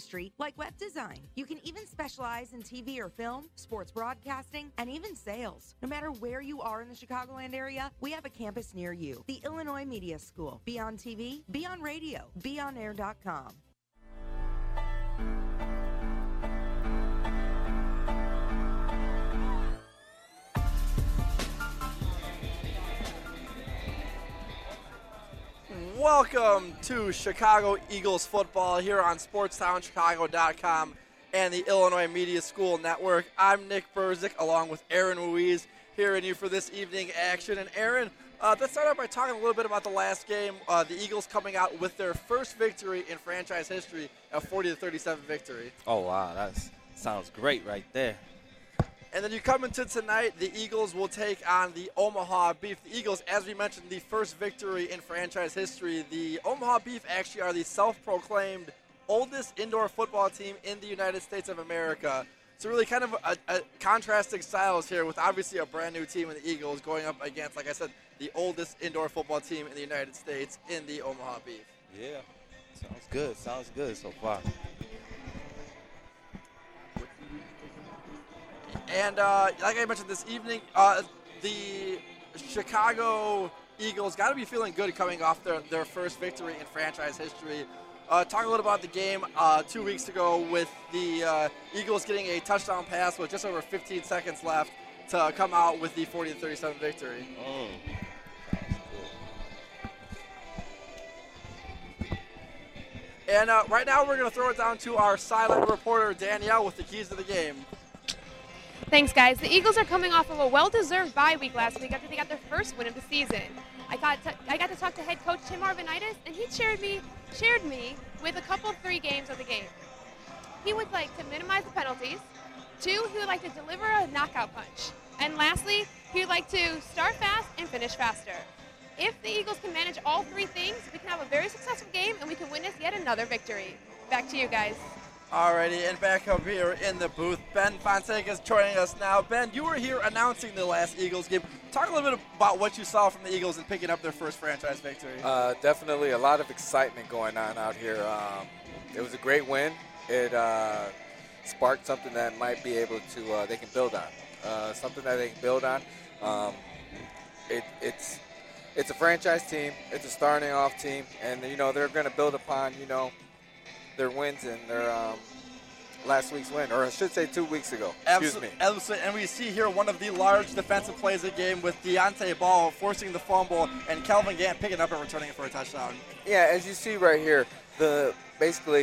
industry like web design. You can even specialize in TV or film, sports broadcasting, and even sales. No matter where you are in the Chicagoland area, we have a campus near you. The Illinois Media School. Be on TV, be on radio, beonair.com. Welcome to Chicago Eagles football here on SportsTownChicago.com and the Illinois Media School Network. I'm Nick Burzik along with Aaron Ruiz here in you for this evening action. And Aaron, let's start out by talking a little bit about the last game. The Eagles coming out with their first victory in franchise history, a 40-37 victory. Oh, wow, that sounds great right there. And then you come into tonight, the Eagles will take on the Omaha Beef. The Eagles, as we mentioned, the first victory in franchise history. The Omaha Beef actually are the self-proclaimed oldest indoor football team in the United States of America. So really kind of a contrasting styles here with obviously a brand new team in the Eagles going up against, like I said, the oldest indoor football team in the United States in the Omaha Beef. Yeah, sounds good so far. And like I mentioned this evening, the Chicago Eagles got to be feeling good coming off their first victory in franchise history. Talk a little about the game 2 weeks ago with the Eagles getting a touchdown pass with just over 15 seconds left to come out with the 40-37 victory. Oh, And right now we're going to throw it down to our sideline reporter, Danielle, with the keys to the game. Thanks, guys. The Eagles are coming off of a well-deserved bye week last week after they got their first win of the season. I got to talk to head coach Tim Arvanitis, and he shared me with a couple 3 games of the game. He would like to minimize the penalties. 2, he would like to deliver a knockout punch. And lastly, he would like to start fast and finish faster. If the Eagles can manage all 3 things, we can have a very successful game, and we can witness yet another victory. Back to you guys. Alrighty, and back up here in the booth, Ben Fonseca is joining us now. Ben, you were here announcing the last Eagles game. Talk a little bit about what you saw from the Eagles in picking up their first franchise victory. Definitely a lot of excitement going on out here. It was a great win. It sparked something that might be able to they can build on. Something that they can build on. It's a franchise team. It's a starting off team, and they're going to build upon their wins and their last week's win, or I should say 2 weeks ago. Excuse me. Absolutely. And we see here one of the large defensive plays of the game with Deontay Ball forcing the fumble and Kelvin Gant picking up and returning it for a touchdown. Yeah, as you see right here, basically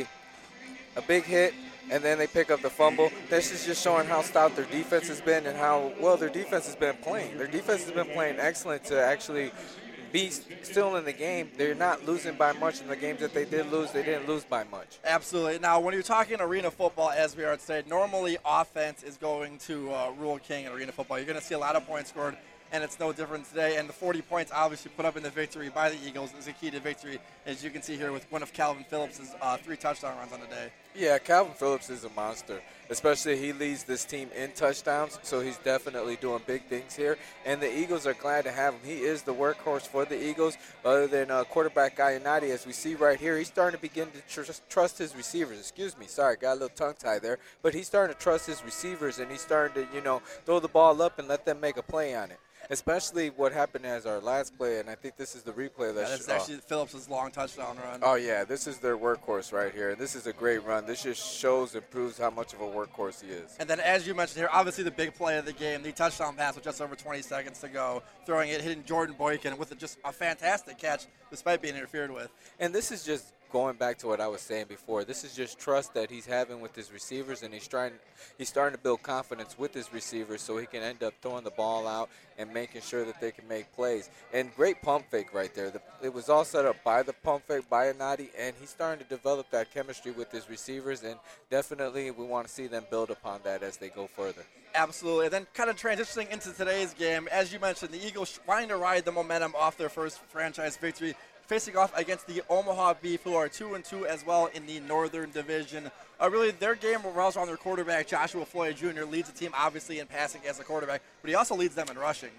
a big hit, and then they pick up the fumble. This is just showing how stout their defense has been and how well their defense has been playing. Their defense has been playing excellent to actually be still in the game. They're not losing by much. In the games that they did lose, they didn't lose by much. Absolutely. Now, when you're talking arena football, as we are today, normally offense is going to rule king in arena football. You're going to see a lot of points scored, and it's no different today. And the 40 points obviously put up in the victory by the Eagles is a key to victory, as you can see here with one of Calvin Phillips' 3 touchdown runs on the day. Yeah, Calvin Phillips is a monster. Especially he leads this team in touchdowns, so he's definitely doing big things here. And the Eagles are glad to have him. He is the workhorse for the Eagles. Other than quarterback Gallinati, as we see right here, he's starting to begin to trust his receivers. Excuse me, sorry, got a little tongue-tied there. But he's starting to trust his receivers, and he's starting to, throw the ball up and let them make a play on it. Especially what happened as our last play, and I think this is the replay. That's actually Phillips' long touchdown run. Oh, yeah, this is their workhorse right here. This is a great run. This just shows and proves how much of a workhorse he is. And then as you mentioned here, obviously the big play of the game, the touchdown pass with just over 20 seconds to go, throwing it, hitting Jordan Boykin with just a fantastic catch despite being interfered with. And this is just going back to what I was saying before. This is just trust that he's having with his receivers, and he's starting to build confidence with his receivers so he can end up throwing the ball out and making sure that they can make plays. And great pump fake right there. It was all set up by the pump fake by Anati, and he's starting to develop that chemistry with his receivers, and definitely we want to see them build upon that as they go further. Absolutely. And then kind of transitioning into today's game, as you mentioned, the Eagles trying to ride the momentum off their first franchise victory, facing off against the Omaha Beef, who are 2-2 as well in the Northern Division. Really, their game revolves around their quarterback, Joshua Floyd Jr., leads the team obviously in passing as a quarterback, but he also leads them in rushing.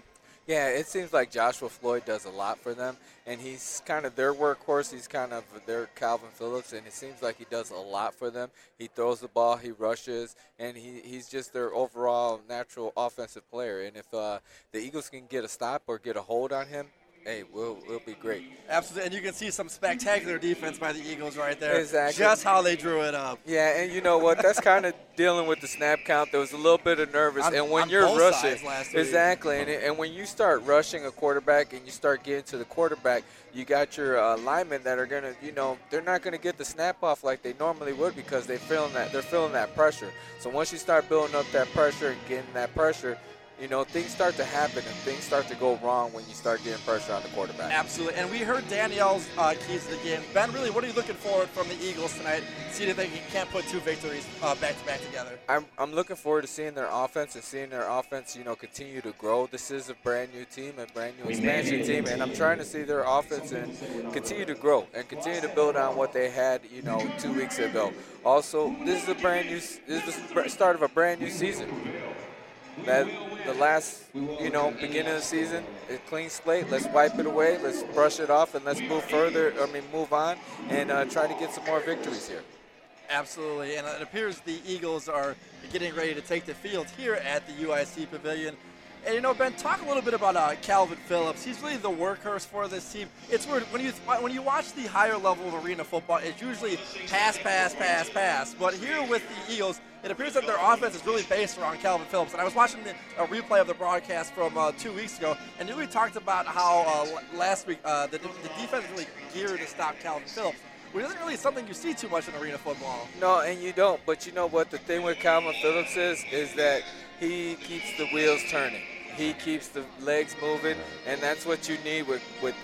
Yeah, it seems like Joshua Floyd does a lot for them, and he's kind of their workhorse. He's kind of their Calvin Phillips, and it seems like he does a lot for them. He throws the ball, he rushes, and he's just their overall natural offensive player. And if the Eagles can get a stop or get a hold on him, hey, we'll be great. Absolutely, and you can see some spectacular defense by the Eagles right there. Exactly. Just how they drew it up. Yeah, and you know what? That's kind of dealing with the snap count. There was a little bit of nervous. And when you're rushing, exactly, and when you start rushing a quarterback and you start getting to the quarterback, you got your linemen that are going to, they're not going to get the snap off like they normally would because they're feeling that pressure. So once you start building up that pressure and getting that pressure, things start to happen and things start to go wrong when you start getting pressure on the quarterback. Absolutely. And we heard Danielle's keys to the game. Ben, really, what are you looking forward from the Eagles tonight? Seeing if they can't put two victories back-to-back together. I'm looking forward to seeing their offense and seeing their offense, continue to grow. This is a brand-new team, a brand-new expansion team, and I'm trying to see their offense and continue to grow and continue to build on what they had, 2 weeks ago. Also, this is the start of a brand-new season. That the last, beginning of the season, a clean slate. Let's wipe it away. Let's brush it off, and let's move on, and try to get some more victories here. Absolutely, and it appears the Eagles are getting ready to take the field here at the UIC Pavilion. And Ben, talk a little bit about Calvin Phillips. He's really the workhorse for this team. It's weird when you watch the higher level of arena football. It's usually pass. But here with the Eagles, it appears that their offense is really based around Calvin Phillips. And I was watching a replay of the broadcast from 2 weeks ago, and we talked about how last week the defense really geared to stop Calvin Phillips. Which isn't really something you see too much in arena football. No, and you don't. But you know what? The thing with Calvin Phillips is that he keeps the wheels turning. He keeps the legs moving, and that's what you need with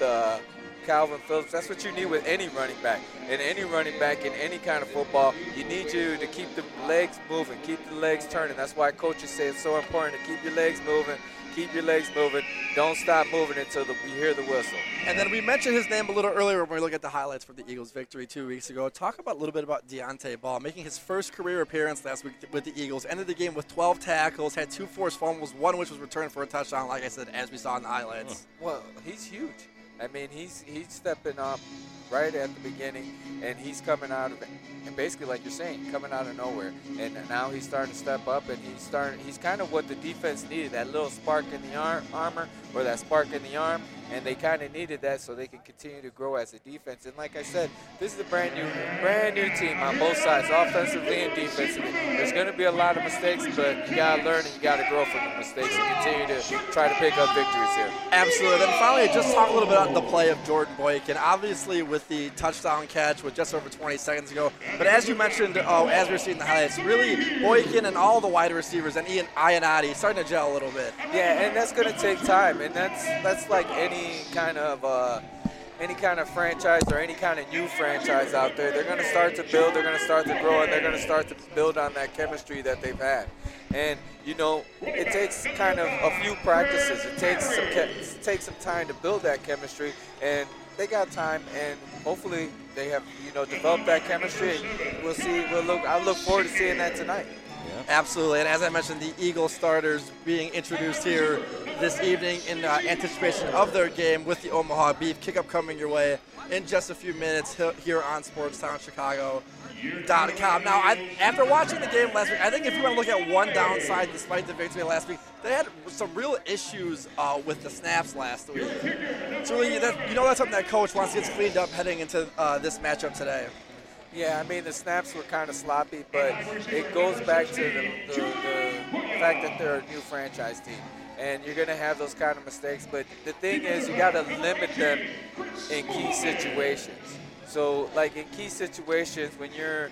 Calvin Phillips. That's what you need with any running back. And any running back in any kind of football, you need you to keep the legs moving, keep the legs turning. That's why coaches say it's so important to keep your legs moving. Keep your legs moving. Don't stop moving until you hear the whistle. And then we mentioned his name a little earlier when we look at the highlights for the Eagles' victory 2 weeks ago. Talk a little bit about Deontay Ball, making his first career appearance last week with the Eagles. Ended the game with 12 tackles, had 2 forced fumbles, one which was returned for a touchdown, like I said, as we saw in the highlights. Well, he's huge. I mean, he's stepping up right at the beginning, and he's coming out of it. And basically, like you're saying, coming out of nowhere. And now he's starting to step up, and he's kind of what the defense needed, that little spark in the armor or that spark in the arm. And they kind of needed that so they can continue to grow as a defense. And like I said, this is a brand new team on both sides, offensively and defensively. There's going to be a lot of mistakes, but you got to learn and you got to grow from the mistakes and continue to try to pick up victories here. Absolutely. Then finally, just talk a little bit about the play of Jordan Boykin. Obviously, with the touchdown catch with just over 20 seconds ago. But as you mentioned, as we're seeing the highlights, really Boykin and all the wide receivers and Ian Ionati starting to gel a little bit. Yeah, and that's going to take time. And that's like any kind of franchise or any kind of new franchise out there. They're going to start to build, they're going to start to grow, and they're going to start to build on that chemistry that they've had. And it takes kind of a few practices. It takes some time to build that chemistry, and they got time, and hopefully they have developed that chemistry. And we'll see. I look forward to seeing that tonight. Absolutely, and as I mentioned, the Eagle starters being introduced here this evening in anticipation of their game with the Omaha Beef. Kickoff coming your way in just a few minutes here on SportsTownChicago.com. Now, after watching the game last week, I think if you want to look at one downside despite the victory last week, they had some real issues with the snaps last week. So really, that's something that coach wants to get cleaned up heading into this matchup today. Yeah, I mean, the snaps were kind of sloppy, but it goes back to the fact that they're a new franchise team. And you're going to have those kind of mistakes. But the thing is, you got to limit them in key situations. So, like in key situations, when you're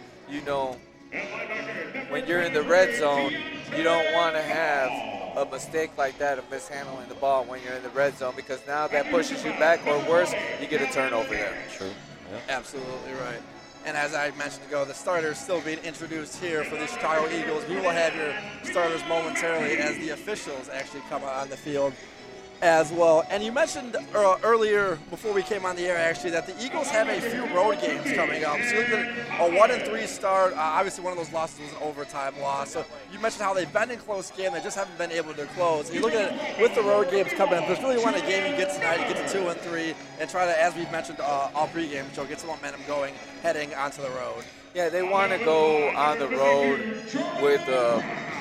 in the red zone, you don't want to have a mistake like that of mishandling the ball when you're in the red zone, because now that pushes you back, or worse, you get a turnover there. True. Yeah. Absolutely right. And as I mentioned ago, the starters still being introduced here for the Chicago Eagles. We will have your starters momentarily as the officials actually come on the field. as well. And you mentioned earlier, before we came on the air, actually, that the Eagles have a few road games coming up. So you look at a 1-3 start. Obviously, one of those losses was an overtime loss. So you mentioned how they've been in close games. They just haven't been able to close. And you look at it with the road games coming up. There's really one a game you get tonight. You get to 2-3 and try to, as we've mentioned all pregame show, get some momentum going heading onto the road. Yeah, they want to go on the road with a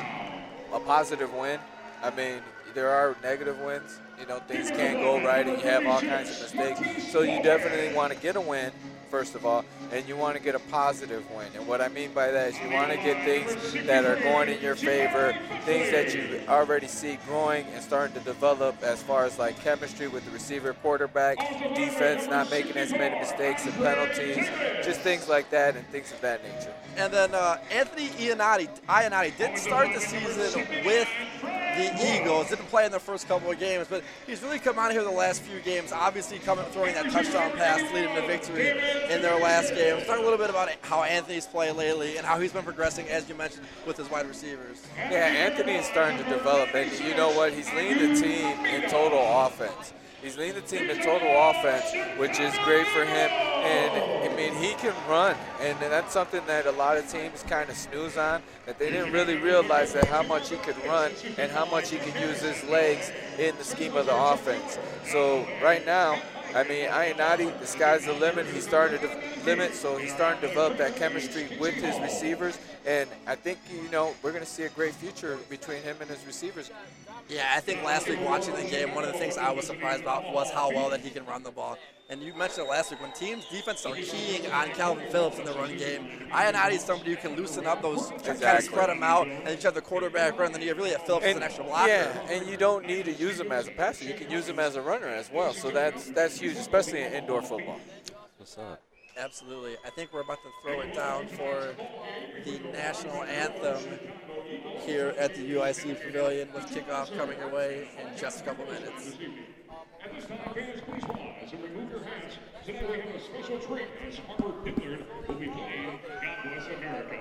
positive win. I mean, there are negative wins. You know, things can't go right and you have all kinds of mistakes. So you definitely want to get a win, first of all, and you want to get a positive win. And what I mean by that is you want to get things that are going in your favor, things that you already see growing and starting to develop as far as like chemistry with the receiver, quarterback, defense, not making as many mistakes and penalties, just things like that and things of that nature. And then Anthony Ionati didn't start the season with the Eagles, didn't play in the first couple of games, but he's really come out here the last few games, obviously throwing that touchdown pass to lead them to victory in their last game. Let's talk a little bit about how Anthony's played lately and how he's been progressing, as you mentioned, with his wide receivers. Yeah, Anthony is starting to develop, and you know what? He's leading the team in total offense. He's leading the team in total offense, which is great for him. And, I mean, he can run, and that's something that a lot of teams kind of snooze on, that they didn't really realize that how much he could run and how much he could use his legs in the scheme of the offense. So right now, I mean, Ionati, the sky's the limit. He's starting to limit, so he's starting to develop that chemistry with his receivers. And I think, you know, we're going to see a great future between him and his receivers. Yeah, I think last week watching the game, one of the things I was surprised about was how well that he can run the ball. And you mentioned it last week, when teams' defense are keying on Calvin Phillips in the run game, Ionati is somebody who can loosen up those, kind of spread them out, and you have the quarterback run, and then you really have Phillips as an extra blocker. Yeah, and you don't need to use him as a passer. You can use him as a runner as well. So that's huge, especially in indoor football. What's up? Absolutely. I think we're about to throw it down for the national anthem here at the UIC Pavilion, with kickoff coming your way in just a couple minutes. At this time, fans, please pause and remove your hats. Today we have a special treat as Harvard Dillard will be playing God Bless America.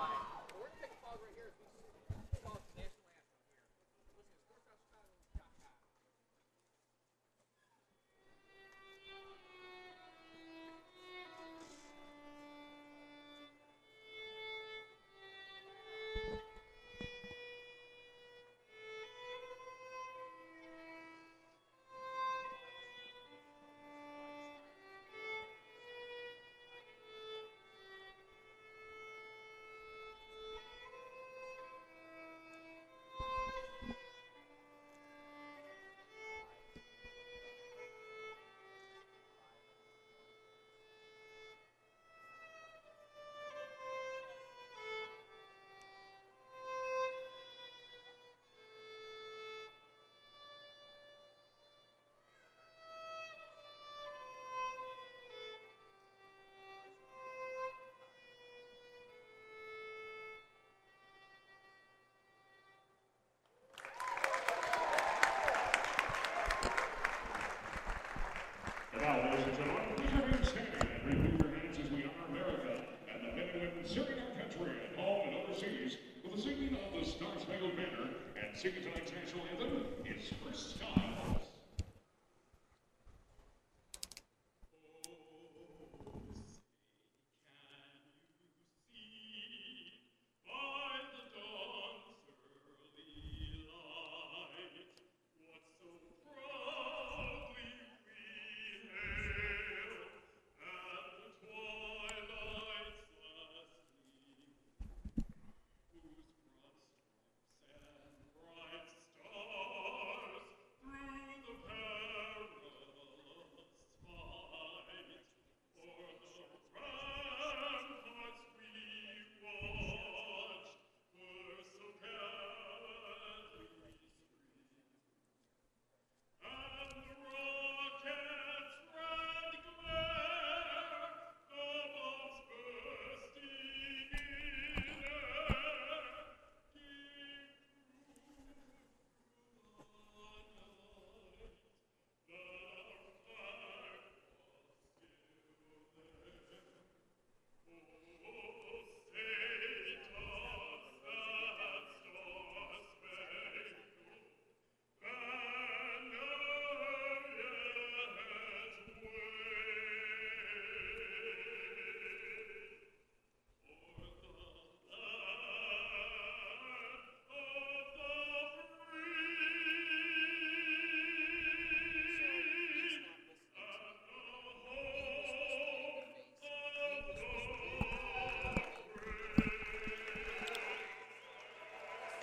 And now, ladies and gentlemen, please remain standing and remove your hands as we honor America and the men and women serving our country at home and overseas with the singing of the Star-Spangled Banner and singing tonight's national anthem is First Skies.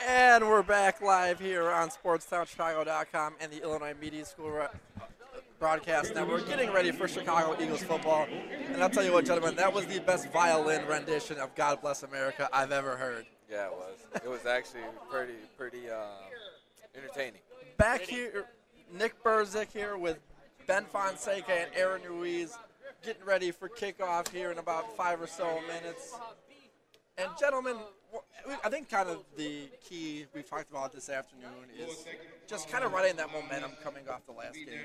And we're back live here on SportsTownChicago.com and the Illinois Media School Broadcast Network, getting ready for Chicago Eagles football. And I'll tell you what, gentlemen, that was the best violin rendition of God Bless America I've ever heard. Yeah, it was. It was actually pretty entertaining. Back here, Nick Burzik here with Ben Fonseca and Aaron Ruiz, getting ready for kickoff here in about 5 or so minutes. And gentlemen, I think kind of the key we've talked about this afternoon is just kind of riding that momentum coming off the last game.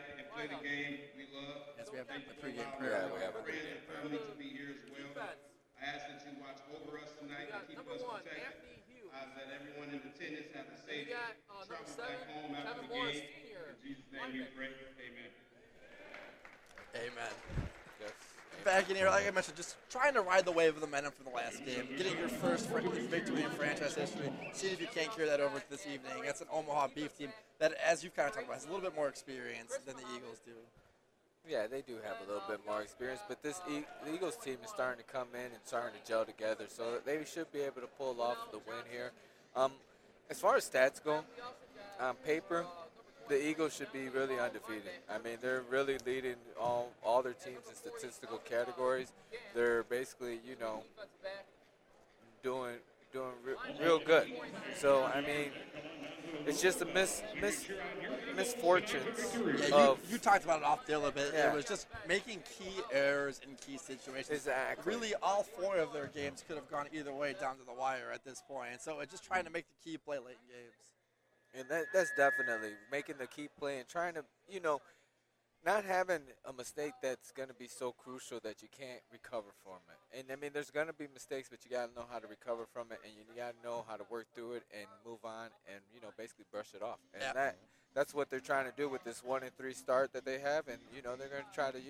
As we have the pregame prayer. Yeah, we have a Friends and family to be here as well. I ask that you watch over us tonight and keep us protected. That everyone in attendance have a safe travel back home after the game. In Jesus' name we pray. Amen. Amen. Yes. Back in here, like I mentioned, just trying to ride the wave of the momentum from the last game, getting your first victory in franchise history, seeing if you can't carry that over to this evening. That's an Omaha Beef team that, as you've kind of talked about, has a little bit more experience than the Eagles do. Yeah, they do have a little bit more experience, but this the Eagles team is starting to come in and starting to gel together, so they should be able to pull off the win here. As far as stats go, on paper, the Eagles should be really undefeated. I mean, they're really leading all their teams in statistical categories. They're basically, doing real good. So, I mean, it's just a misfortunes Yeah, you talked about it off there a little bit. Yeah. It was just making key errors in key situations. Exactly. Really, all 4 of their games could have gone either way down to the wire at this point. So it's just trying to make the key play late in games. And that's definitely making the key play and trying to, not having a mistake that's going to be so crucial that you can't recover from it. And, I mean, there's going to be mistakes, but you got to know how to recover from it, and you got to know how to work through it and move on and, basically brush it off. And Yeah. that's what they're trying to do with this 1-3 start that they have. And, they're going to try to,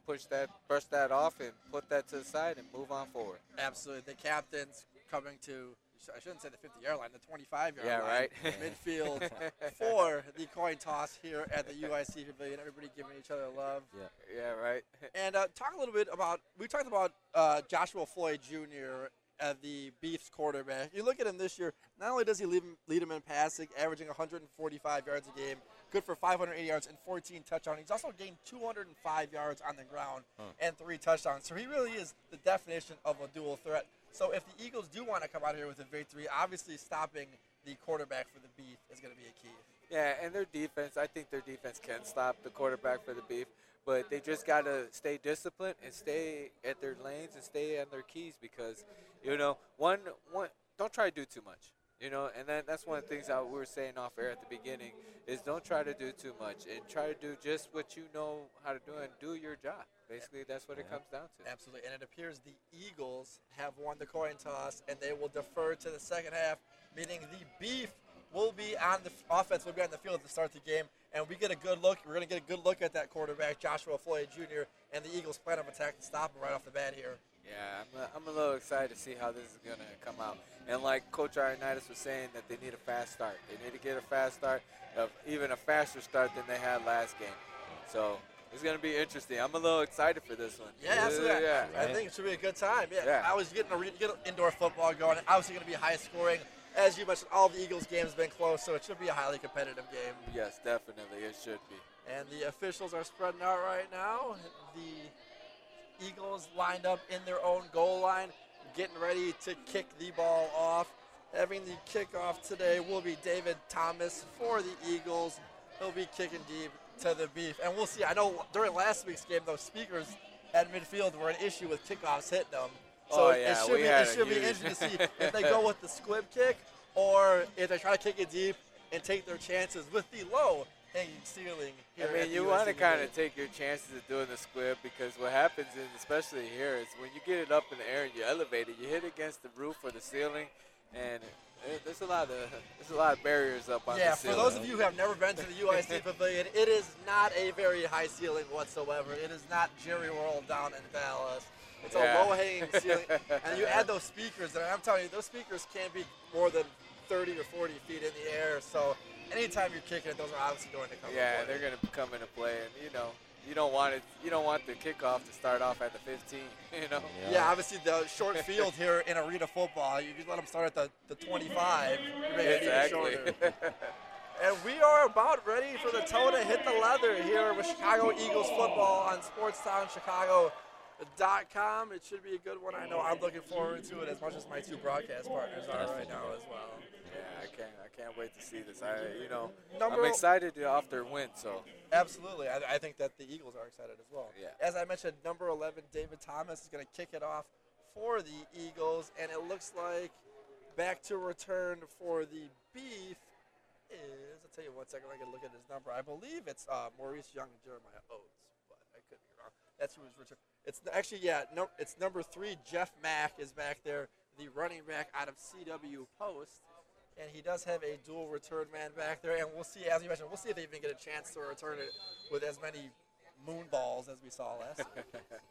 brush that off and put that to the side and move on forward. Absolutely. The captain's coming to, I shouldn't say the 50-yard line, the 25-yard Yeah, line. right. Midfield for the coin toss here at the UIC Pavilion. Everybody giving each other love. Yeah, right. And talk a little bit about, we talked about Joshua Floyd Jr. The Beefs quarterback. You look at him this year, not only does he lead him in passing, averaging 145 yards a game, good for 580 yards and 14 touchdowns. He's also gained 205 yards on the ground and 3 touchdowns. So he really is the definition of a dual threat. So if the Eagles do want to come out here with a victory, obviously stopping the quarterback for the Beef is going to be a key. Yeah, and their defense, I think their defense can stop the quarterback for the Beef, but they just got to stay disciplined and stay at their lanes and stay on their keys because, one don't try to do too much. And that's one of the things that we were saying off air at the beginning is don't try to do too much and try to do just what you know how to do and do your job. Basically, that's what it comes down to. Absolutely, and it appears the Eagles have won the coin toss, and they will defer to the second half, meaning the Beef will be on the offense, will be on the field to start the game, and we get a good look. We're going to get a good look at that quarterback, Joshua Floyd Jr., and the Eagles' plan of attack to stop him right off the bat here. Yeah, I'm a little excited to see how this is going to come out. And like Coach Ioannidis was saying, that they need a fast start. They need to get a fast start, even a faster start than they had last game. So it's going to be interesting. I'm a little excited for this one. Yeah, absolutely. Yeah. I think it should be a good time. Yeah. I was getting indoor football going. Obviously going to be high scoring. As you mentioned, all the Eagles games have been close, so it should be a highly competitive game. Yes, definitely. It should be. And the officials are spreading out right now. The Eagles lined up in their own goal line, getting ready to kick the ball off. Having the kickoff today will be David Thomas for the Eagles. He'll be kicking deep to the Beef. And we'll see. I know during last week's game, those speakers at midfield were an issue with kickoffs hitting them. So it should be interesting to see if they go with the squib kick or if they try to kick it deep and take their chances with the low hanging ceiling here. I mean, you want to kind of take your chances of doing the squib because what happens, especially here, is when you get it up in the air and you elevate it, you hit against the roof or the ceiling, and there's a lot of barriers up on the ceiling. For those of you who have never been to the UIC Pavilion, it is not a very high ceiling whatsoever. It is not Jerry World down in Dallas. It's a low-hanging ceiling, and you add those speakers, and I'm telling you, those speakers can't be more than 30 or 40 feet in the air. So anytime you're kicking it, those are obviously going to come. Yeah, they're going to come into play, and You don't want it. You don't want the kickoff to start off at the 15. You know. Yeah, obviously the short field here in arena football, you just let them start at the 25. You make it even shorter. And we are about ready for the toe to hit the leather here with Chicago Eagles football on SportsTownChicago.com. It should be a good one. I know I'm looking forward to it as much as my two broadcast partners are right now as well. Yeah, I can't wait to see this. I'm excited off their win. So absolutely, I think that the Eagles are excited as well. Yeah. As I mentioned, number 11, David Thomas is going to kick it off for the Eagles, and it looks like back to return for the Beef is, I'll tell you 1 second, I can look at his number. I believe it's Maurice Young and Jeremiah Oates, but I could be wrong. That's who is returning. It's actually, it's number 3, Jeff Mack is back there, the running back out of CW Post. And he does have a dual return man back there. And we'll see, as you mentioned, we'll see if they even get a chance to return it with as many moon balls as we saw last week.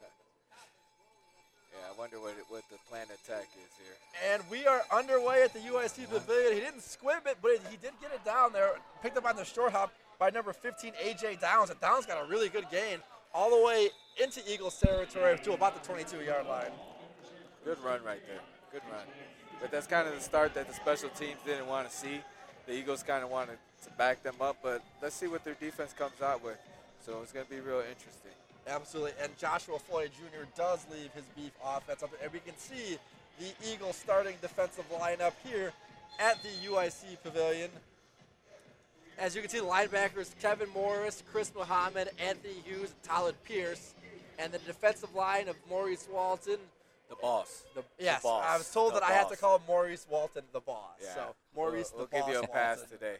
Yeah, I wonder what the planned attack is here. And we are underway at the UIC Pavilion. He didn't squib it, but he did get it down there. Picked up on the short hop by number 15, A.J. Downs. And Downs got a really good gain all the way into Eagles territory to about the 22-yard line. Good run right there. Good run. But that's kind of the start that the special teams didn't want to see. The Eagles kind of wanted to back them up, but let's see what their defense comes out with. So it's going to be real interesting. Absolutely, and Joshua Floyd Jr. does leave his Beef offense up, and we can see the Eagles starting defensive lineup here at the UIC Pavilion. As you can see, the linebackers, Kevin Morris, Chris Muhammad, Anthony Hughes, Tyler Pierce, and the defensive line of Maurice Walton. The boss. Yes, the boss. I was told that I had to call Maurice Walton the boss. Yeah. So Maurice we'll the boss. We'll give you a pass Walton. today.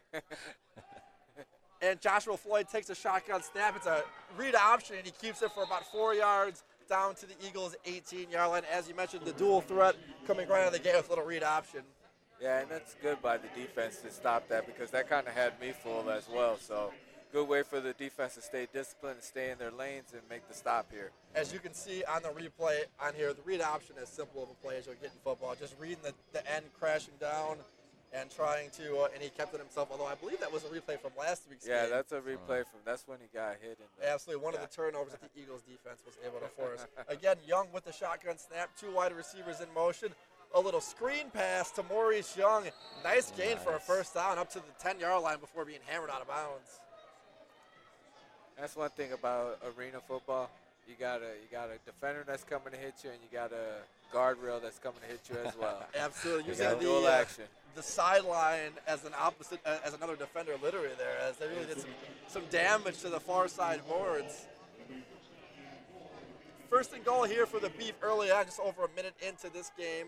And Joshua Floyd takes a shotgun snap. It's a read option, and he keeps it for about 4 yards down to the Eagles' 18-yard line. As you mentioned, the dual threat coming right out of the gate with a little read option. Yeah, and that's good by the defense to stop that because that kind of had me fooled as well. So good way for the defense to stay disciplined and stay in their lanes and make the stop here. As you can see on the replay on here, the read option is simple of a play as you'll get in football. Just reading the end crashing down and trying to, and he kept it himself, although I believe that was a replay from last week's game. Yeah, that's a replay from, that's when he got hit. Absolutely, one of the turnovers that the Eagles defense was able to force. Again, Young with the shotgun snap, 2 wide receivers in motion. A little screen pass to Maurice Young. Nice gain for a first down up to the 10-yard line before being hammered out of bounds. That's one thing about arena football. You got a defender that's coming to hit you, and you got a guardrail that's coming to hit you as well. Absolutely, using dual action. The sideline as an opposite, as another defender, literally there, as they really did some damage to the far side boards. First and goal here for the Beef early on, just over a minute into this game.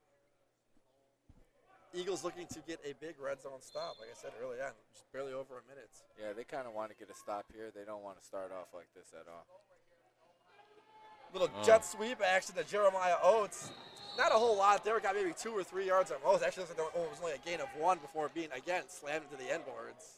Eagles looking to get a big red zone stop, like I said early on, just barely over a minute. Yeah, they kind of want to get a stop here. They don't want to start off like this at all. Little jet sweep action to Jeremiah Oates. Not a whole lot there. Got maybe 2 or 3 yards at most. Actually, it was only a gain of 1 before being, again, slammed into the end boards.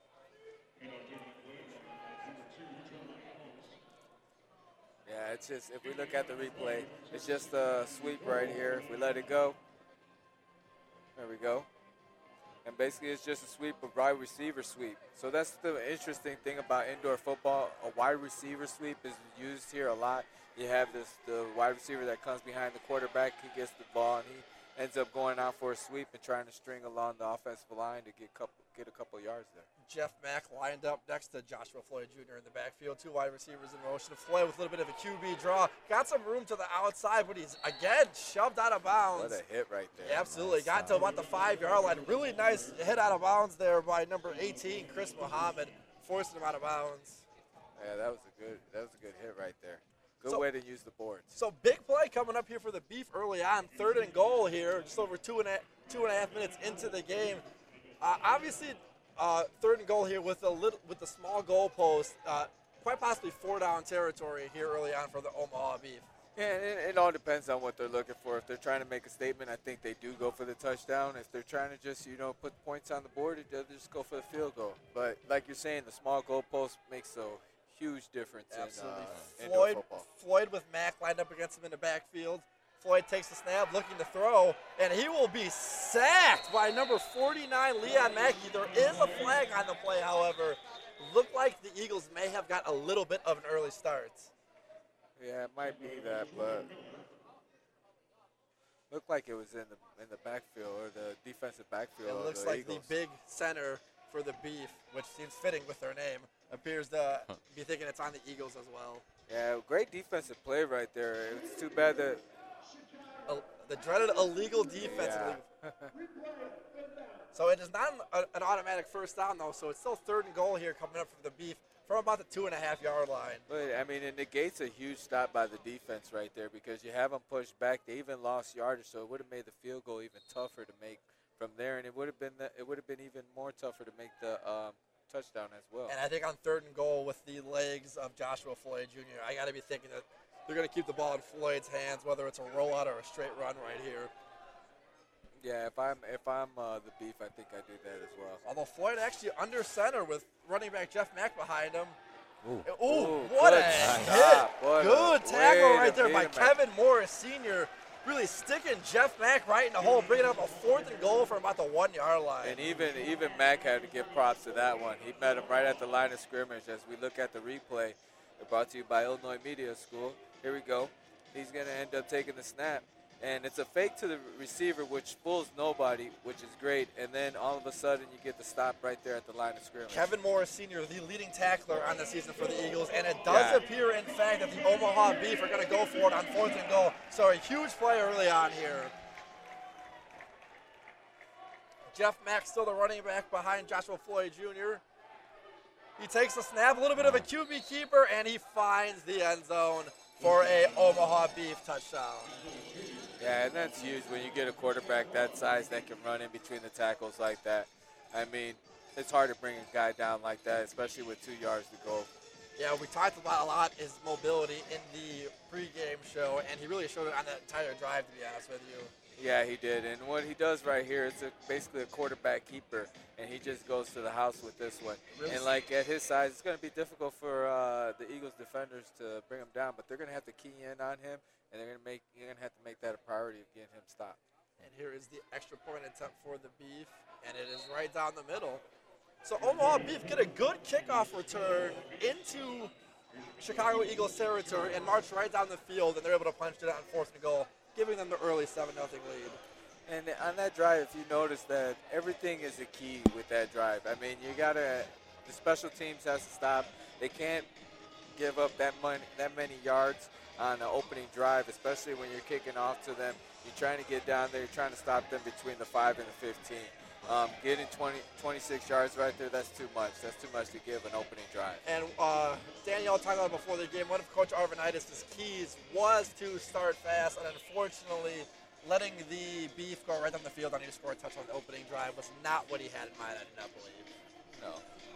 Yeah, it's just, if we look at the replay, it's just a sweep right here. If we let it go, there we go. And basically it's just a sweep, a wide receiver sweep. So that's the interesting thing about indoor football. A wide receiver sweep is used here a lot. You have the wide receiver that comes behind the quarterback. He gets the ball, and he ends up going out for a sweep and trying to string along the offensive line to get a couple yards there. Jeff Mack lined up next to Joshua Floyd Jr. in the backfield. 2 wide receivers in motion. Floyd with a little bit of a QB draw. Got some room to the outside, but he's, again, shoved out of bounds. What a hit right there. Yeah, absolutely. Got to about the 5-yard line. Really nice hit out of bounds there by number 18, Chris Muhammad, forcing him out of bounds. Yeah, that was a good hit right there. Good way to use the boards. So big play coming up here for the Beef early on. 3rd and goal here, just over two and a half minutes into the game. Obviously, 3rd and goal here with the small goalpost. Quite possibly 4-down territory here early on for the Omaha Beef. Yeah, it all depends on what they're looking for. If they're trying to make a statement, I think they do go for the touchdown. If they're trying to just, put points on the board, they'll just go for the field goal. But like you're saying, the small goalpost makes a huge difference in indoor football. Floyd with Mack lined up against him in the backfield. Floyd takes the snap, looking to throw, and he will be sacked by number 49, Leon Mackey. There is a flag on the play, however, looked like the Eagles may have got a little bit of an early start. Yeah, it might be that, but looked like it was in the backfield or the defensive backfield. It looks of the like Eagles. the big center for the Beef, which seems fitting with their name, appears to be thinking it's on the Eagles as well. Yeah, great defensive play right there. It's too bad that The dreaded illegal defense. Yeah. So it is not an automatic first down, though, so it's still 3rd and goal here coming up from the Beef from about the 2.5-yard line. But, I mean, it negates a huge stop by the defense right there because you have them pushed back. They even lost yardage, so it would have made the field goal even tougher to make from there, and it would have been even more tougher to make the touchdown as well. And I think on 3rd and goal with the legs of Joshua Floyd Jr., I got to be thinking that they're going to keep the ball in Floyd's hands, whether it's a rollout or a straight run right here. Yeah, if I'm the Beef, I think I do that as well. Although Floyd actually under center with running back Jeff Mack behind him. Ooh. Ooh, what a good hit. stop. What a Good tackle way right to there by beat him at- Kevin Morris Sr., really sticking Jeff Mack right in the hole, bringing up a 4th and goal from about the 1-yard line. And even Mack had to give props to that one. He met him right at the line of scrimmage. As we look at the replay, brought to you by Illinois Media School. Here we go. He's going to end up taking the snap. And it's a fake to the receiver, which fools nobody, which is great. And then all of a sudden, you get the stop right there at the line of scrimmage. Kevin Morris Sr., the leading tackler on the season for the Eagles, and it does appear, in fact, that the Omaha Beef are going to go for it on 4th and goal. So a huge play early on here. Jeff Mack still the running back behind Joshua Floyd Jr. He takes the snap, a little bit of a QB keeper, and he finds the end zone for a Omaha Beef touchdown. Yeah, and that's huge when you get a quarterback that size that can run in between the tackles like that. I mean, it's hard to bring a guy down like that, especially with 2 yards to go. Yeah, we talked about a lot his mobility in the pregame show, and he really showed it on that entire drive, to be honest with you. Yeah, he did. And what he does right here is basically a quarterback keeper, and he just goes to the house with this one. Really? And, like, at his size, it's going to be difficult for the Eagles defenders to bring him down, but they're going to have to key in on him, and you're going to have to make that a priority of getting him stopped. And here is the extra point attempt for the Beef, and it is right down the middle. So Omaha Beef get a good kickoff return into Chicago Eagles territory and march right down the field, and they're able to punch it out on 4th and goal, giving them the early 7-0 lead. And on that drive, if you notice that everything is a key with that drive. I mean, the special teams has to stop. They can't give up that many yards on an opening drive, especially when you're kicking off to them. You're trying to get down there. You're trying to stop them between the 5 and the 15. Getting 26 yards right there, that's too much. That's too much to give an opening drive. And Danielle talked about before the game, one of Coach Arvanitis' keys was to start fast, and unfortunately, letting the Beef go right down the field on you to score a touchdown on the opening drive was not what he had in mind, I do not believe. No.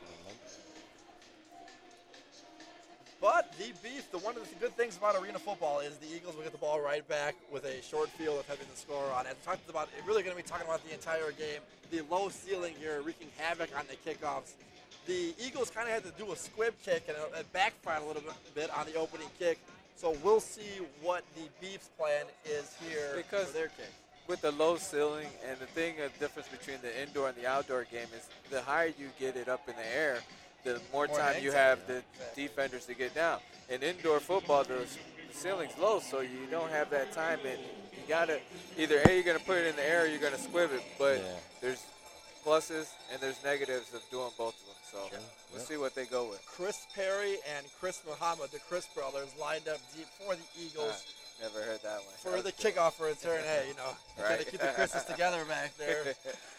But the Beef, one of the good things about arena football is the Eagles will get the ball right back with a short field of having the score on. And talked about, really going to be talking about the entire game, the low ceiling here wreaking havoc on the kickoffs. The Eagles kind of had to do a squib kick, and it backfired a little bit on the opening kick. So we'll see what the Beef's plan is here for their kick. With the low ceiling, and the difference between the indoor and the outdoor game is the higher you get it up in the air, the more time you have the defenders to get down. In indoor football, the ceiling's low, so you don't have that time. And you got to either you're going to put it in the air or you're going to squib it. But there's pluses and there's negatives of doing both of them. So we'll see what they go with. Chris Perry and Chris Muhammad, the Chris brothers, lined up deep for the Eagles. Never heard that one. For the kickoff return. Hey, got to keep the Chris's together back there.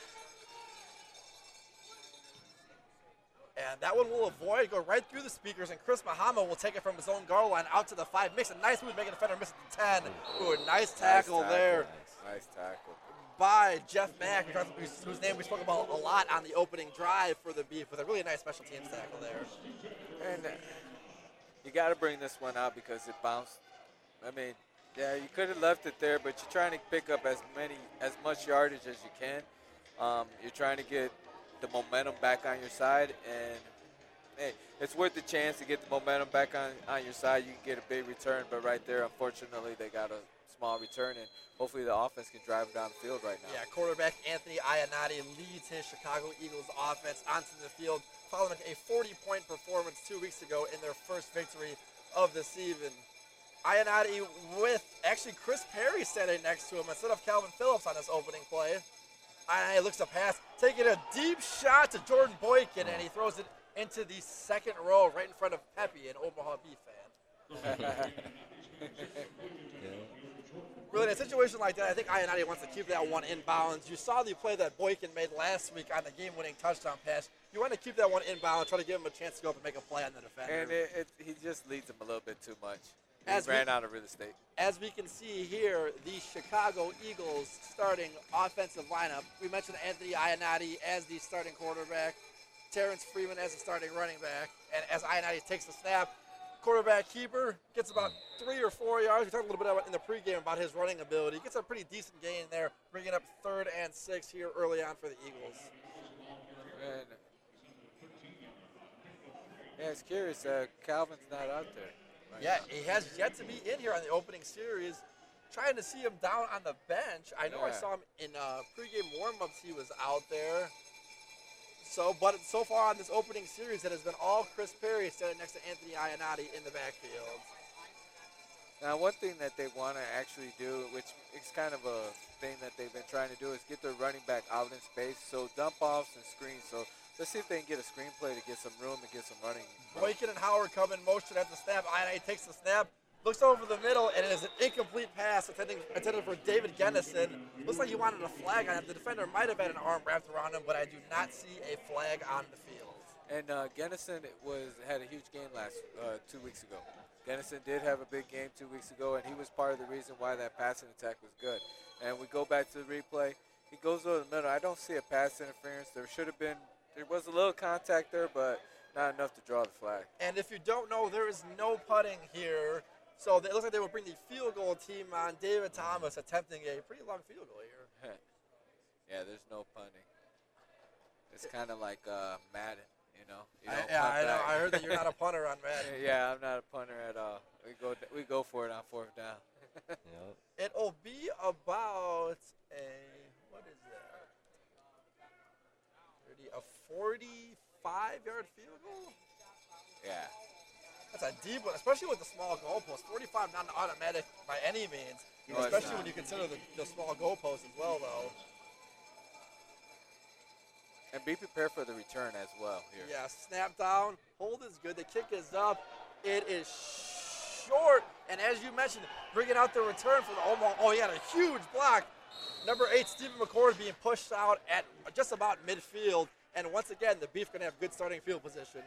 And that one will go right through the speakers, and Chris Muhammad will take it from his own goal line out to the 5. Makes a nice move, making a defender miss at the 10. Ooh, nice tackle there. Nice tackle. By Jeff Mack, whose name we spoke about a lot on the opening drive for the Beef, with a really nice special teams tackle there. And you got to bring this one out because it bounced. I mean, yeah, you could have left it there, but you're trying to pick up as much yardage as you can. You're trying to get the momentum back on your side, and hey, it's worth the chance to get the momentum back on your side. You can get a big return, but right there, unfortunately, they got to small return, and hopefully the offense can drive it down the field right now. Yeah, quarterback Anthony Ionati leads his Chicago Eagles offense onto the field following a 40-point performance 2 weeks ago in their first victory of the season. Ionati with actually Chris Perry standing next to him instead of Calvin Phillips on this opening play. Ionati looks to pass, taking a deep shot to Jordan Boykin, and he throws it into the second row right in front of Pepe, an Omaha Beef fan. Really, in a situation like that, I think Ionati wants to keep that one in bounds. You saw the play that Boykin made last week on the game-winning touchdown pass. You want to keep that one in bounds, try to give him a chance to go up and make a play on the defender. And he just leads him a little bit too much. As He ran out of real estate. As we can see here, the Chicago Eagles starting offensive lineup. We mentioned Anthony Ionati as the starting quarterback, Terrence Freeman as the starting running back, and as Ionati takes the snap, quarterback keeper gets about 3 or 4 yards. We talked a little bit about in the pregame about his running ability. He gets a pretty decent gain there, bringing up 3rd and 6 here early on for the Eagles. And, yeah, it's curious. Calvin's not out there. Yeah, he has yet to be in here on the opening series. Trying to see him down on the bench. I know I saw him in pregame warm-ups. He was out there. But so far on this opening series, it has been all Chris Perry standing next to Anthony Ionati in the backfield. Now, one thing that they want to actually do, which is kind of a thing that they've been trying to do, is get their running back out in space. So dump-offs and screens. So let's see if they can get a screenplay to get some room and get some running. Boykin and Howard come in motion at the snap. Ionati takes the snap, looks over the middle, and it is an incomplete pass intended for David Gennison. Looks like he wanted a flag on him. The defender might have had an arm wrapped around him, but I do not see a flag on the field. And Gennison had a huge game 2 weeks ago. Gennison did have a big game 2 weeks ago, and he was part of the reason why that passing attack was good. And we go back to the replay. He goes over the middle. I don't see a pass interference. There was a little contact there, but not enough to draw the flag. And if you don't know, there is no putting here. So it looks like they will bring the field goal team on. David Thomas attempting a pretty long field goal here. Yeah, there's no punting. It's kind of like Madden, you know. I know. I heard that you're not a punter on Madden. Yeah, I'm not a punter at all. We go for it on 4th down. Yep. It'll be about a 45-yard field goal? Yeah. That's a deep one, especially with the small goalpost. 45 not automatic by any means, No, especially when you consider the small goalpost as well, though. And be prepared for the return as well here. Yeah, snap down. Hold is good. The kick is up. It is short. And as you mentioned, bringing out the return for the Omaha. Oh, he had a huge block. Number 8, Stephen McCord, being pushed out at just about midfield. And once again, the Beef going to have good starting field position.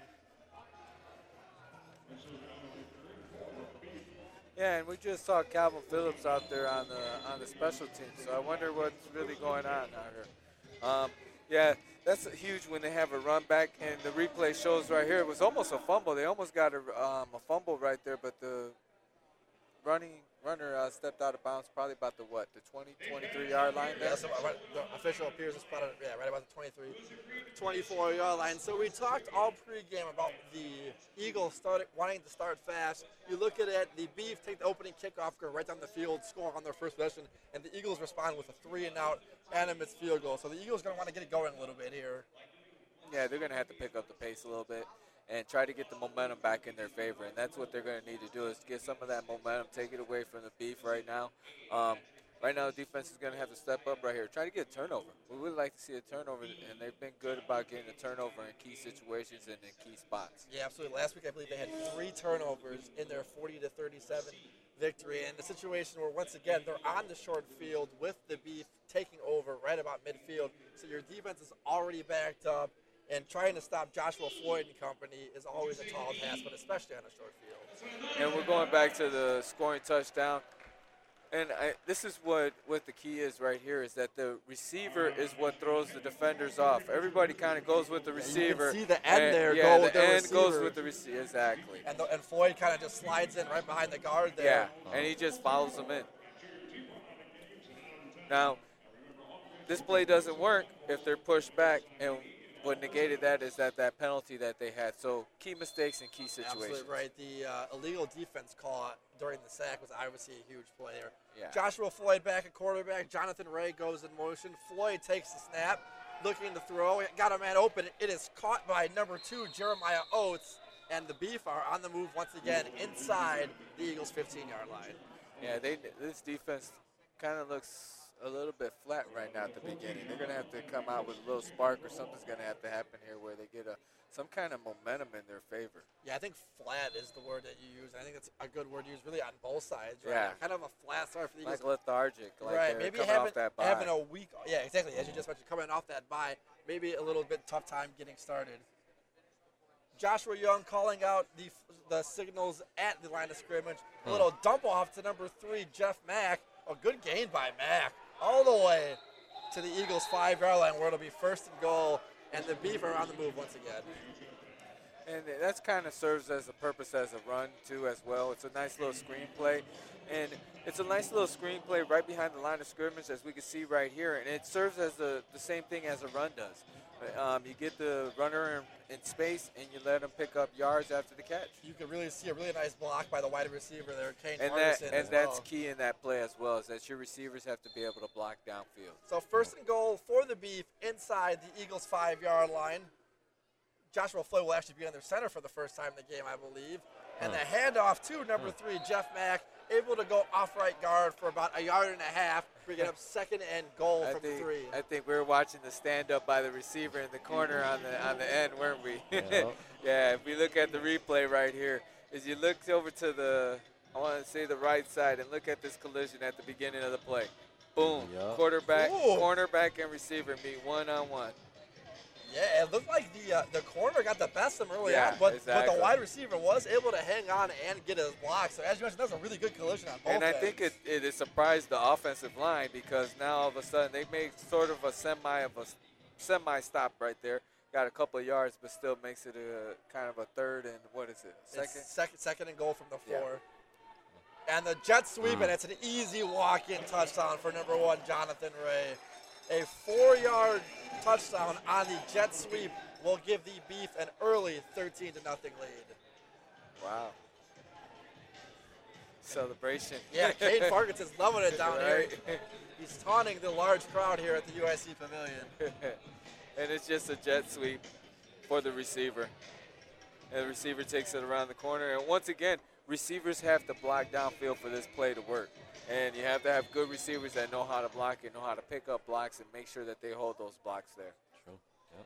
Yeah, and we just saw Calvin Phillips out there on the special team. So I wonder what's really going on out here. Yeah, that's huge when they have a run back, and the replay shows right here. It was almost a fumble. They almost got a fumble right there, but the runner stepped out of bounds probably about the 23-yard line there? Yeah, so the official appears to spot it, right about the 24-yard line. So we talked all pregame about the Eagles wanting to start fast. You look at it, the Beef take the opening kickoff, go right down the field, score on their first possession, and the Eagles respond with a 3-and-out Animas field goal. So the Eagles are going to want to get it going a little bit here. Yeah, they're going to have to pick up the pace a little bit and try to get the momentum back in their favor. And that's what they're going to need to do, is get some of that momentum, take it away from the Beef right now. Right now, the defense is going to have to step up right here. Try to get a turnover. We would like to see a turnover, and they've been good about getting a turnover in key situations and in key spots. Yeah, absolutely. Last week, I believe they had 3 turnovers in their 40-37 victory. And the situation where, once again, they're on the short field with the Beef taking over right about midfield. So your defense is already backed up. And trying to stop Joshua Floyd and company is always a tall task, but especially on a short field. And we're going back to the scoring touchdown. And this is what the key is right here, is that the receiver is what throws the defenders off. Everybody kind of goes with the receiver. You can see the end there go with the end receiver. goes with the receiver, exactly. And Floyd kind of just slides in right behind the guard there. Yeah, and he just follows them in. Now, this play doesn't work if they're pushed back, and what negated that is that penalty that they had. So key mistakes in key situations. Absolutely right. The illegal defense call during the sack was obviously a huge play there. Yeah. Joshua Floyd back at quarterback. Jonathan Ray goes in motion. Floyd takes the snap, looking to throw. Got a man open. It is caught by number 2, Jeremiah Oates, and the Beef are on the move once again inside the Eagles' 15-yard line. Yeah, this defense kind of looks a little bit flat right now at the beginning. They're going to have to come out with a little spark, or something's going to have to happen here where they get some kind of momentum in their favor. Yeah, I think flat is the word that you use. I think that's a good word to use really on both sides. Right? Yeah. Kind of a flat start for the Eagles. Like lethargic. Like right, they're maybe coming off that bye. having a week. Yeah, exactly. As you just mentioned, coming off that bye, maybe a little bit tough time getting started. Joshua Young calling out the signals at the line of scrimmage. A little dump off to number 3, Jeff Mack. A good gain by Mack all the way to the Eagles' 5-yard line, where it'll be 1st and goal, and the Beef are on the move once again. And that's kind of serves as a purpose as a run, too, as well. It's a nice little screenplay. And it's a nice little screenplay right behind the line of scrimmage, as we can see right here. And it serves as the same thing as a run does. You get the runner in space, and you let him pick up yards after the catch. You can really see a really nice block by the wide receiver there, Kane and Ferguson. And that's key in that play as well, is that your receivers have to be able to block downfield. So 1st and goal for the Beef inside the Eagles' 5-yard line. Joshua Floyd will actually be under center for the first time in the game, I believe. And the handoff to number 3, Jeff Mack, able to go off right guard for about a yard and a half, bringing up 2nd and goal from 3. I think we were watching the stand-up by the receiver in the corner on the end, weren't we? Yeah, if we look at the replay right here, as you look over to the, I want to say the right side, and look at this collision at the beginning of the play. Boom, quarterback, cornerback, and receiver meet one-on-one. Yeah, it looked like the corner got the best of him early on, but the wide receiver was able to hang on and get his block. So as you mentioned, that's a really good collision on both ends. And I think it has surprised the offensive line, because now all of a sudden they made sort of a semi stop right there. Got a couple of yards, but still makes it a kind of a 3rd and what is it? Second and goal from the 4. Yeah. And the jet sweep, and it's an easy walk-in touchdown for number 1, Jonathan Ray. A 4-yard touchdown on the jet sweep will give the Beef an early 13-0 lead. Wow. Celebration. Yeah, Kane Ferguson's loving it down here. He's taunting the large crowd here at the UIC Pavilion. And it's just a jet sweep for the receiver. And the receiver takes it around the corner. And once again, receivers have to block downfield for this play to work. And you have to have good receivers that know how to block it, know how to pick up blocks, and make sure that they hold those blocks there. True. Yep.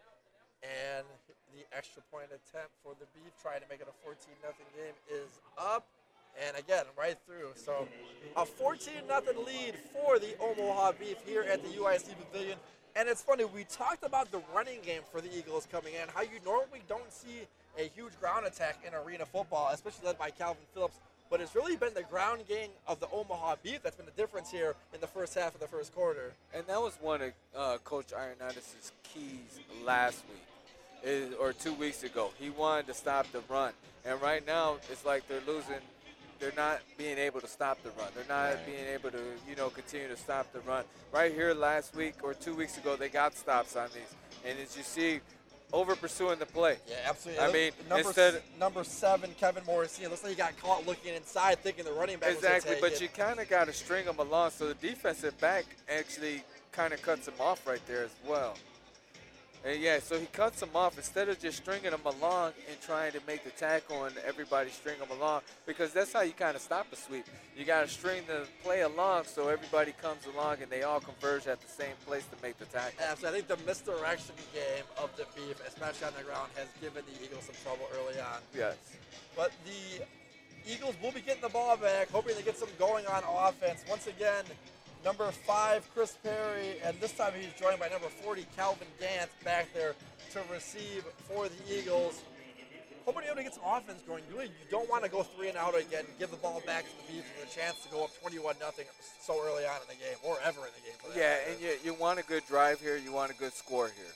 And the extra point attempt for the Beef, trying to make it a 14-0 game, is up. And again, right through. So a 14-0 lead for the Omaha Beef here at the UIC Pavilion. And it's funny, we talked about the running game for the Eagles coming in, how you normally don't see a huge ground attack in arena football, especially led by Calvin Phillips. But it's really been the ground game of the Omaha Beef that's been the difference here in the first half of the first quarter. And that was one of Coach Ioannidis' keys last week, or 2 weeks ago. He wanted to stop the run. And right now, it's like they're losing. They're not being able to stop the run. They're not being able to, continue to stop the run. Right here last week or 2 weeks ago, they got stops on these. And as you see, over pursuing the play. Yeah, absolutely. I mean, number 7, Kevin Morrissey. It looks like he got caught looking inside, thinking the running back was going to take but it. you kind of got to string them along. So the defensive back actually kind of cuts him off right there as well. And yeah, so he cuts them off instead of just stringing them along and trying to make the tackle and everybody string them along, because that's how you kind of stop a sweep. You got to string the play along so everybody comes along and they all converge at the same place to make the tackle. Absolutely. I think the misdirection game of the Beef, especially on the ground, has given the Eagles some trouble early on. Yes. But the Eagles will be getting the ball back, hoping to get some going on offense. Once again, number 5, Chris Perry, and this time he's joined by number 40, Calvin Gant, back there to receive for the Eagles. Hoping to be able to get some offense going. You don't want to go 3 and out again, give the ball back to the Beef with a chance to go up 21-0 so early on in the game, or ever in the game. For that matter. And you want a good drive here. You want a good score here.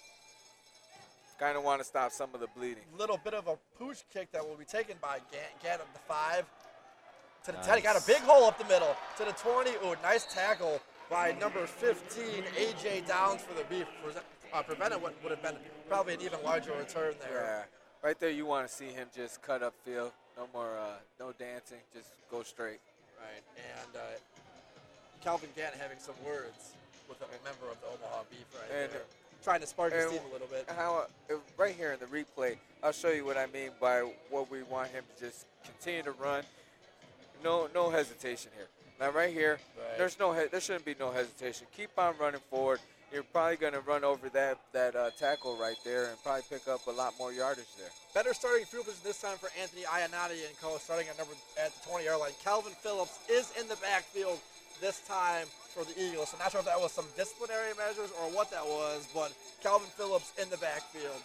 Kind of want to stop some of the bleeding. Little bit of a pooch kick that will be taken by Gant at the 5. To the 10, he got a big hole up the middle. To the 20, nice tackle by number 15, A.J. Downs for the Beef. Prevented what would have been probably an even larger return there. Yeah, right there you want to see him just cut up field, No dancing. Just go straight. Right. And Calvin Gant having some words with a member of the Omaha Beef right there. Trying to spark his team a little bit. Right here in the replay, I'll show you what I mean by what we want him to just continue to run. No hesitation here. Now right here, there shouldn't be no hesitation. Keep on running forward. You're probably going to run over that tackle right there and probably pick up a lot more yardage there. Better starting field position this time for Anthony Ionati and co. Starting at the 20-yard line. Calvin Phillips is in the backfield this time for the Eagles. So not sure if that was some disciplinary measures or what that was, but Calvin Phillips in the backfield.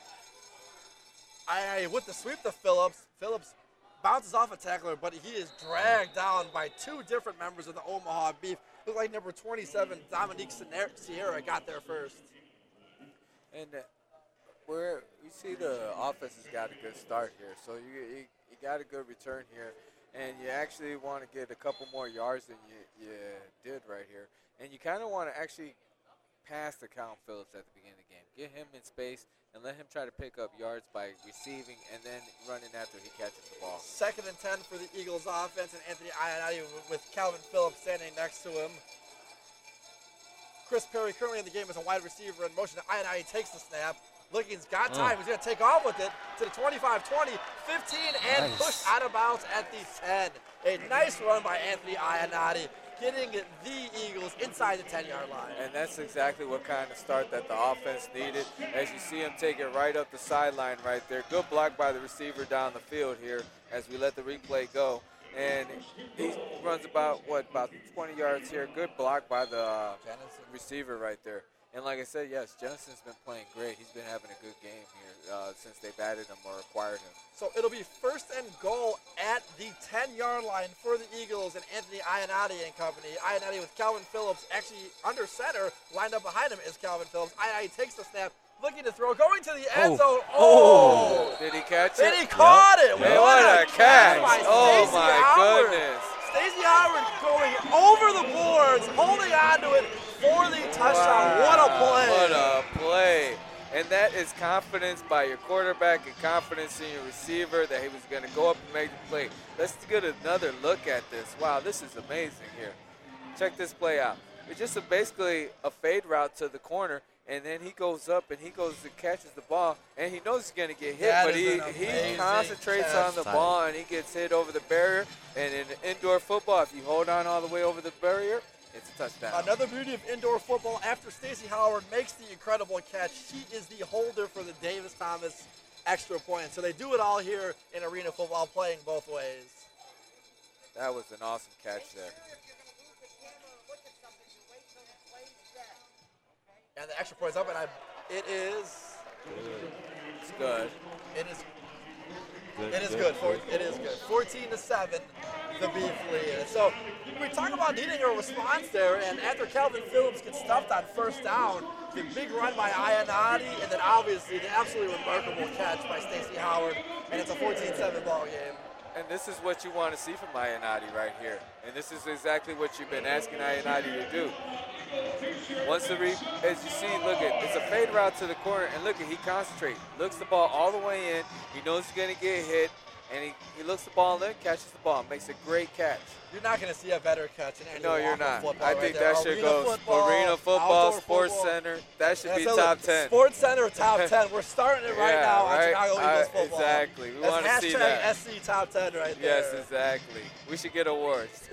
With the sweep to Phillips. Phillips bounces off a tackler, but he is dragged down by two different members of the Omaha Beef. Looked like number 27, Dominique Sierra, got there first. And we see the offense has got a good start here. So you got a good return here. And you actually want to get a couple more yards than you did right here. And you kind of want to actually pass to Calvin Phillips at the beginning of the game. Get him in space and let him try to pick up yards by receiving and then running after he catches the ball. 2nd and 10 for the Eagles offense, and Anthony Ionati with Calvin Phillips standing next to him. Chris Perry currently in the game as a wide receiver in motion. Ionati takes the snap. Look, he's got time. He's going to take off with it to the 25, 20, 15, and push out of bounds at the 10. A nice run by Anthony Ionati, getting the Eagles inside the 10-yard line. And that's exactly what kind of start that the offense needed. As you see him take it right up the sideline right there. Good block by the receiver down the field here as we let the replay go. And he runs about 20 yards here. Good block by the receiver right there. And like I said, yes, Jennison's been playing great. He's been having a good game here since they've added him or acquired him. So it'll be 1st and goal at the 10-yard line for the Eagles and Anthony Ionati and company. Ionati with Calvin Phillips actually under center. Lined up behind him is Calvin Phillips. Ionati takes the snap, looking to throw, going to the end zone. Oh! Did he catch it? And he caught it. Man, what a catch. Oh, Stacey my Howard. goodness. Stacey Howard going over the boards, holding on to it for the touchdown. Wow. What a play. What a play. And that is confidence by your quarterback and confidence in your receiver that he was going to go up and make the play. Let's get another look at this. Wow, this is amazing here. Check this play out. It's just basically a fade route to the corner, and then he goes up and he goes and catches the ball, and he knows he's going to get hit, but he concentrates on the ball, and he gets hit over the barrier. And in indoor football, if you hold on all the way over the barrier, it's a touchdown. Another beauty of indoor football, after Stacey Howard makes the incredible catch, she is the holder for the Davis-Thomas extra point. So they do it all here in arena football, playing both ways. That was an awesome catch there. And the extra point's up, and it is... It's good. It is good. It is good. 14-7, the Beef lead. So we talk about needing a response there, and after Calvin Phillips gets stuffed on 1st down, the big run by Ionati, and then obviously the absolutely remarkable catch by Stacey Howard, and it's a 14-7 ball game. And this is what you want to see from Ionati right here. And this is exactly what you've been asking Ionati to do. Once as you see, look at, it's a fade route to the corner, and look at, he concentrates, looks the ball all the way in, he knows he's going to get hit, and he looks the ball in, catches the ball, makes a great catch. You're not going to see a better catch in any No, you're not. I think right that should go Arena Football, Sports Center. That should be top 10. Sports Center, top 10. We're starting it right now on Chicago Eagles football. Exactly. We want to see that. Hashtag SC top 10 right there. Yes, exactly. We should get awards.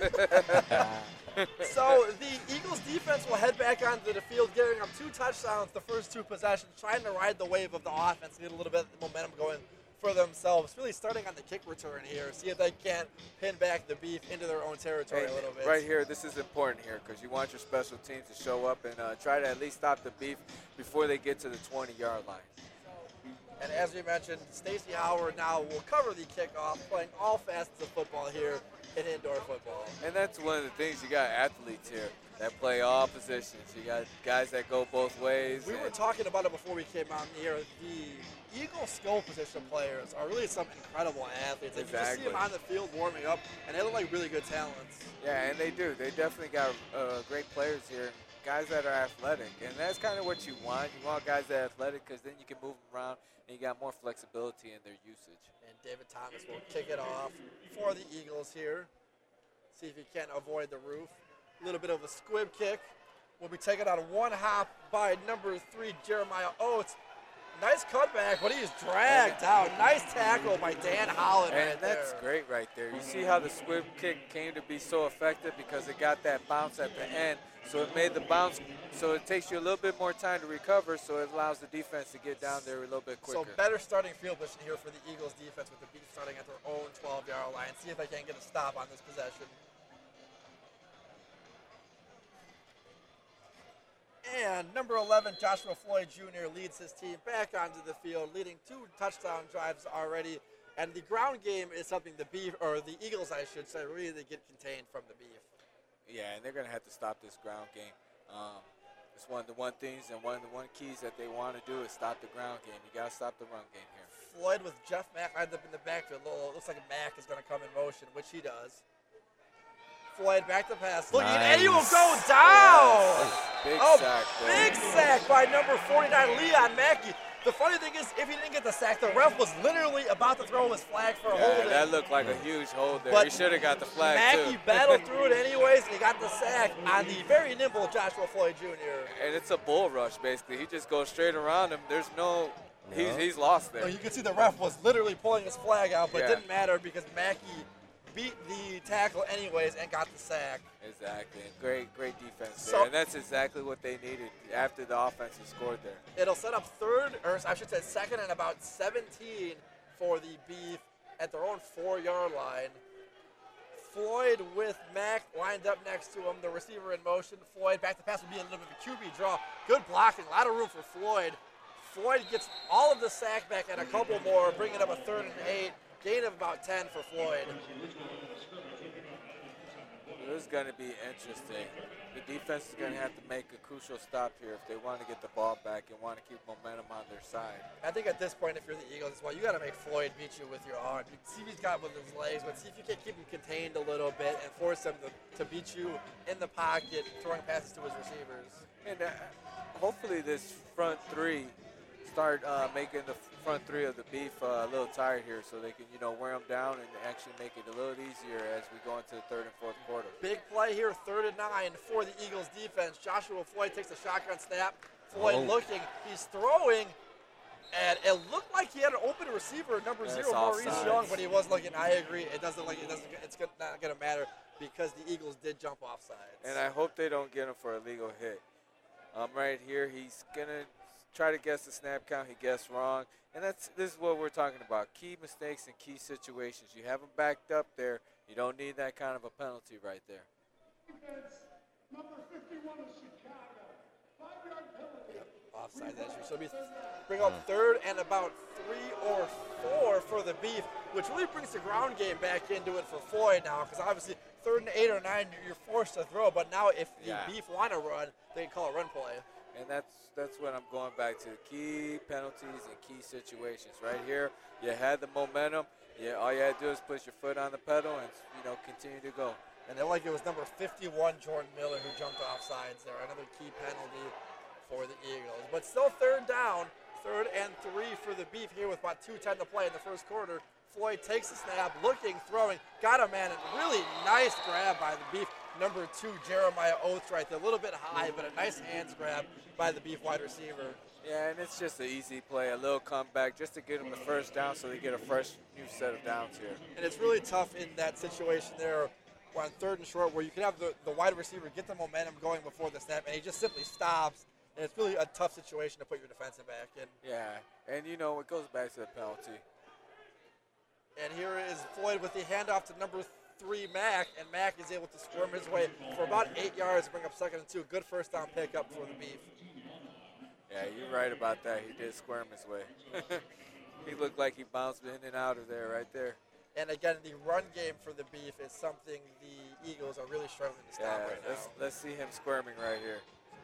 So the Eagles defense will head back onto the field, giving up 2 touchdowns the first 2 possessions, trying to ride the wave of the offense, get a little bit of momentum going for themselves. Really starting on the kick return here, see if they can't pin back the Beef into their own territory a little bit. Right here, this is important here because you want your special teams to show up and try to at least stop the Beef before they get to the 20-yard line. And as we mentioned, Stacey Howard now will cover the kickoff, playing all facets of football here in indoor football. And that's one of the things, you got athletes here that play all positions. You got guys that go both ways. We were talking about it before we came out here. The Eagle skill position players are really some incredible athletes. Exactly. You just see them on the field warming up, and they look like really good talents. Yeah, and they do. They definitely got great players here. guys that are athletic, and that's kind of what you want. You want guys that are athletic because then you can move them around and you got more flexibility in their usage. And David Thomas will kick it off for the Eagles here. See if he can avoid the roof. A little bit of a squib kick. Will be taken on one hop by number 3, Jeremiah Oates. Nice cutback, but he's dragged out. Nice tackle by Dan Holland And right that's there. great right there. You see how the squib kick came to be so effective because it got that bounce at the end. So it made the bounce, so it takes you a little bit more time to recover, so it allows the defense to get down there a little bit quicker. So better starting field position here for the Eagles defense with the Beef starting at their own 12-yard line. See if they can get a stop on this possession. And number 11, Joshua Floyd Jr. leads his team back onto the field, leading 2 touchdown drives already. And the ground game is something the Eagles, I should say, really get contained from the Beef. Yeah, and they're going to have to stop this ground game. It's one of the one things and one of the keys that they want to do is stop the ground game. You got to stop the run game here. Floyd with Jeff Mack lined up in the backfield. Looks like Mack is going to come in motion, which he does. Floyd back to pass. Looking, and he will go down. Yes. Big sack there. Big sack by number 49, Leon Mackey. The funny thing is, if he didn't get the sack, the ref was literally about to throw his flag for a holding. That looked like a huge hold there. But He should have got the flag, Mackey too. battled through it anyways, and he got the sack on the very nimble Joshua Floyd Jr. And it's a bull rush, basically. He just goes straight around him. There's no he's lost there. So you can see the ref was literally pulling his flag out, but Yeah. it didn't matter because Mackey beat the tackle anyways and got the sack. Exactly. And great defense So- there. And that's exactly what they needed after the offense had scored there. It'll set up second and about 17 for the Beef at their own 4-yard line. Floyd with Mack lined up next to him. The receiver in motion. Floyd back to pass will be a little bit of a QB draw. Good blocking. A lot of room for Floyd. Floyd gets all of the sack back and a couple more, bringing up a 3rd and 8. Gain of about 10 for Floyd. This is going to be interesting. The defense is going to have to make a crucial stop here if they want to get the ball back and want to keep momentum on their side. I think at this point, if you're the Eagles as well, you got to make Floyd beat you with your arm. You see what he's got with his legs, but see if you can keep him contained a little bit and force him to beat you in the pocket, throwing passes to his receivers. And hopefully this front 3 start making the front 3 of the Beef a little tired here so they can, wear them down and actually make it a little easier as we go into the 3rd and 4th quarter. Big play here, 3rd and 9 for the Eagles defense. Joshua Floyd takes a shotgun snap. Floyd looking, he's throwing, and it looked like he had an open receiver, number 0, Maurice offsides. Young, but he was looking. I agree. It doesn't look like it's not going to matter because the Eagles did jump offsides. And I hope they don't get him for a legal hit. Right here, he's going to try to guess the snap count. He guessed wrong. And this is what we're talking about, key mistakes in key situations. You have them backed up there. You don't need that kind of a penalty right there. Number 51 of Chicago. 5-yard penalty. Offside issue. So we bring up 3rd and about 3 or 4 for the Beef, which really brings the ground game back into it for Floyd now, because obviously 3rd and 8 or 9, you're forced to throw. But now if the Beef want to run, they can call a run play. And that's what I'm going back to. Key penalties and key situations. Right here, you had the momentum. All you had to do is push your foot on the pedal and continue to go. And it like it was number 51, Jordan Miller, who jumped off sides there. Another key penalty for the Eagles. But still 3rd down, 3rd and 3 for the Beef here with about 2:10 to play in the 1st quarter. Floyd takes the snap, looking, throwing, got a man, and really nice grab by the Beef. Number 2, Jeremiah Oates right there. A little bit high, but a nice hands grab by the Beef wide receiver. Yeah, and it's just an easy play, a little comeback just to get them the 1st down so they get a fresh new set of downs here. And it's really tough in that situation there on 3rd and short where you can have the wide receiver get the momentum going before the snap, and he just simply stops. And it's really a tough situation to put your defensive back in. Yeah, and it goes back to the penalty. And here is Floyd with the handoff to number 3, Mack, and Mack is able to squirm his way for about 8 yards to bring up 2nd and 2. Good 1st down pickup for the Beef. Yeah, you're right about that. He did squirm his way. He looked like he bounced in and out of there right there. And again, the run game for the Beef is something the Eagles are really struggling to stop right now. Let's see him squirming right here.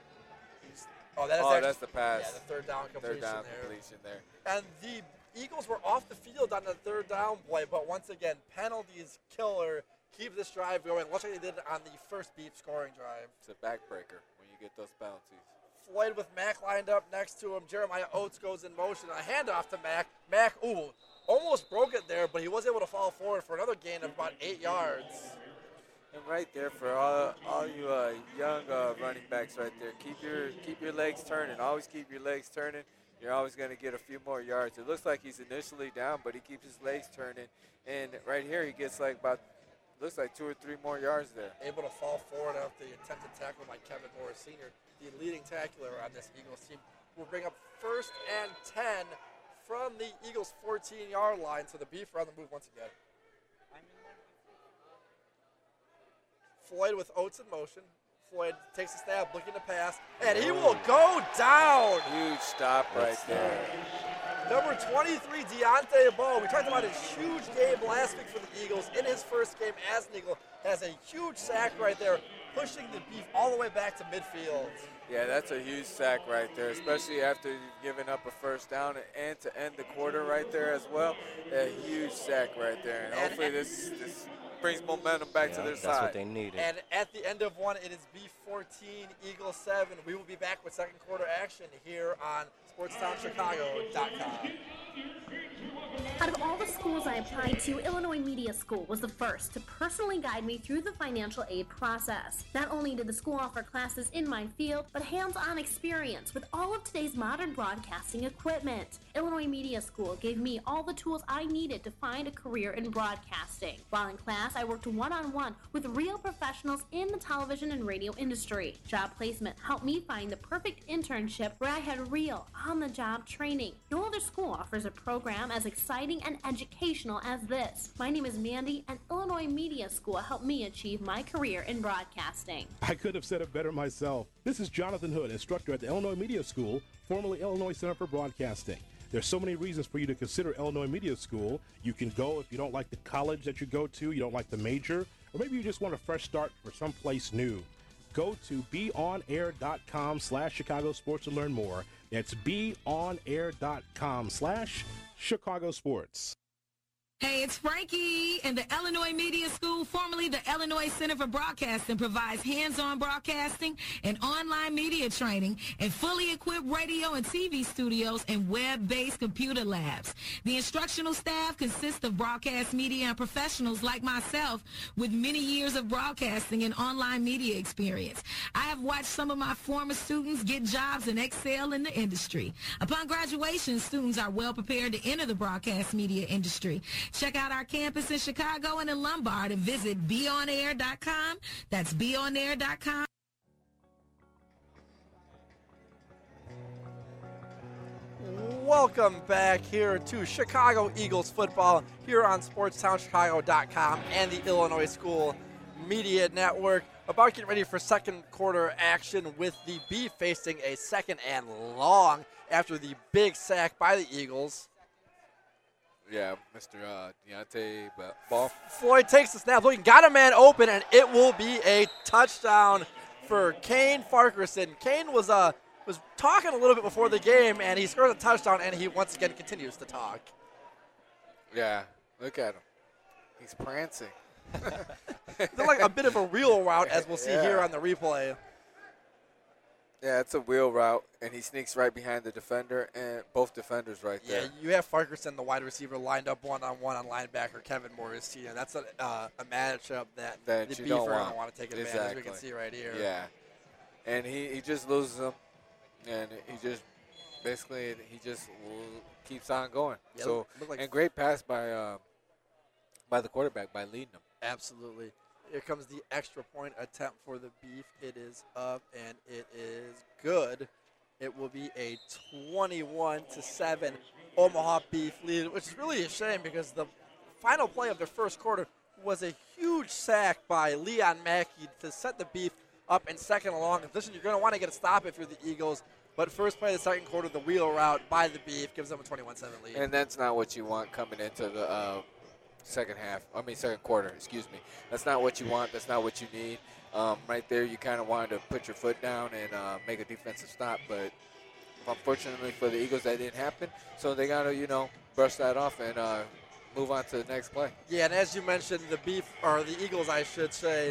That's the pass. Yeah, the 3rd down completion there. And the Eagles were off the field on the 3rd down play, but once again, penalties killer. Keep this drive going. Looks like they did it on the first Beef scoring drive. It's a backbreaker when you get those penalties. Floyd with Mack lined up next to him. Jeremiah Oates goes in motion. A handoff to Mack. Mack, almost broke it there, but he was able to fall forward for another gain of about 8 yards. And right there for all you young running backs right there, keep your legs turning. Always keep your legs turning. You're always going to get a few more yards. It looks like he's initially down, but he keeps his legs turning. And right here he gets looks like 2 or 3 more yards there. Able to fall forward after the attempted tackle by Kevin Morris Sr., the leading tackler on this Eagles team. Will bring up 1st and 10 from the Eagles' 14-yard line. So the Beef are on the move once again. Floyd with Oates in motion. Floyd takes a stab, looking to pass, and he will go down. Huge stop right there. Number 23, Deontay Ball. We talked about his huge game last week for the Eagles. In his first game as an Eagle, has a huge sack right there, pushing the Beef all the way back to midfield. Yeah, that's a huge sack right there, especially after you've given up a first down and to end the quarter right there as well. A huge sack right there, and hopefully this brings momentum back to their side. That's what they needed. And at the end of one, it is Beef 14, Eagles 7. We will be back with second quarter action here on SportsTownChicago.com. Out of all the schools I applied to, Illinois Media School was the first to personally guide me through the financial aid process. Not only did the school offer classes in my field, but hands-on experience with all of today's modern broadcasting equipment. Illinois Media School gave me all the tools I needed to find a career in broadcasting. While in class, I worked one-on-one with real professionals in the television and radio industry. Job placement helped me find the perfect internship where I had real, on-the-job training. No other school offers a program as exciting and educational as this. My name is Mandy, and Illinois Media School helped me achieve my career in broadcasting. I could have said it better myself. This is Jonathan Hood, instructor at the Illinois Media School, formerly Illinois Center for Broadcasting. There's so many reasons for you to consider Illinois Media School. You can go if you don't like the college that you go to, you don't like the major, or maybe you just want a fresh start for someplace new. Go to beonair.com/Chicago Sports to learn more. That's beonair.com/Chicago Sports. Hey, it's Frankie, and the Illinois Media School, formerly the Illinois Center for Broadcasting, provides hands-on broadcasting and online media training and fully equipped radio and TV studios and web-based computer labs. The instructional staff consists of broadcast media and professionals like myself with many years of broadcasting and online media experience. I have watched some of my former students get jobs and excel in the industry. Upon graduation, students are well prepared to enter the broadcast media industry. Check out our campus in Chicago and in Lombard and visit beonair.com. That's beonair.com. Welcome back here to Chicago Eagles football here on SportsTownChicago.com and the Illinois School Media Network. About getting ready for second quarter action with the Beef facing a second and long after the big sack by the Eagles. Yeah, Mr. Deontay Ball. Floyd takes the snap, looking, got a man open, and it will be a touchdown for Kane Farquharson. Kane was talking a little bit before the game, and he scored a touchdown, and he once again continues to talk. Yeah, look at him. He's prancing. They're like a bit of a wheel route, as we'll see here on the replay. Yeah, it's a wheel route, and he sneaks right behind the defender, and both defenders right there. Yeah, you have Farquharson, the wide receiver, lined up one-on-one on linebacker Kevin Morris Sr. That's a matchup that the Beef are going to want to take advantage of, as we can see right here. Yeah, and he just loses him, and he just keeps on going. Yeah, so and great pass by the quarterback by leading him. Absolutely. Here comes the extra point attempt for the Beef. It is up, and it is good. It will be a 21-7 Omaha Beef lead, which is really a shame because the final play of the first quarter was a huge sack by Leon Mackey to set the Beef up in second and long position. You're going to want to get a stop if you're the Eagles, but first play of the second quarter, the wheel route by the Beef gives them a 21-7 lead. And that's not what you want coming into the second quarter, That's not what you want. That's not what you need. Right there, you kind of wanted to put your foot down and make a defensive stop, but unfortunately for the Eagles, that didn't happen. So they got to, brush that off and move on to the next play. Yeah, and as you mentioned, the Eagles, I should say,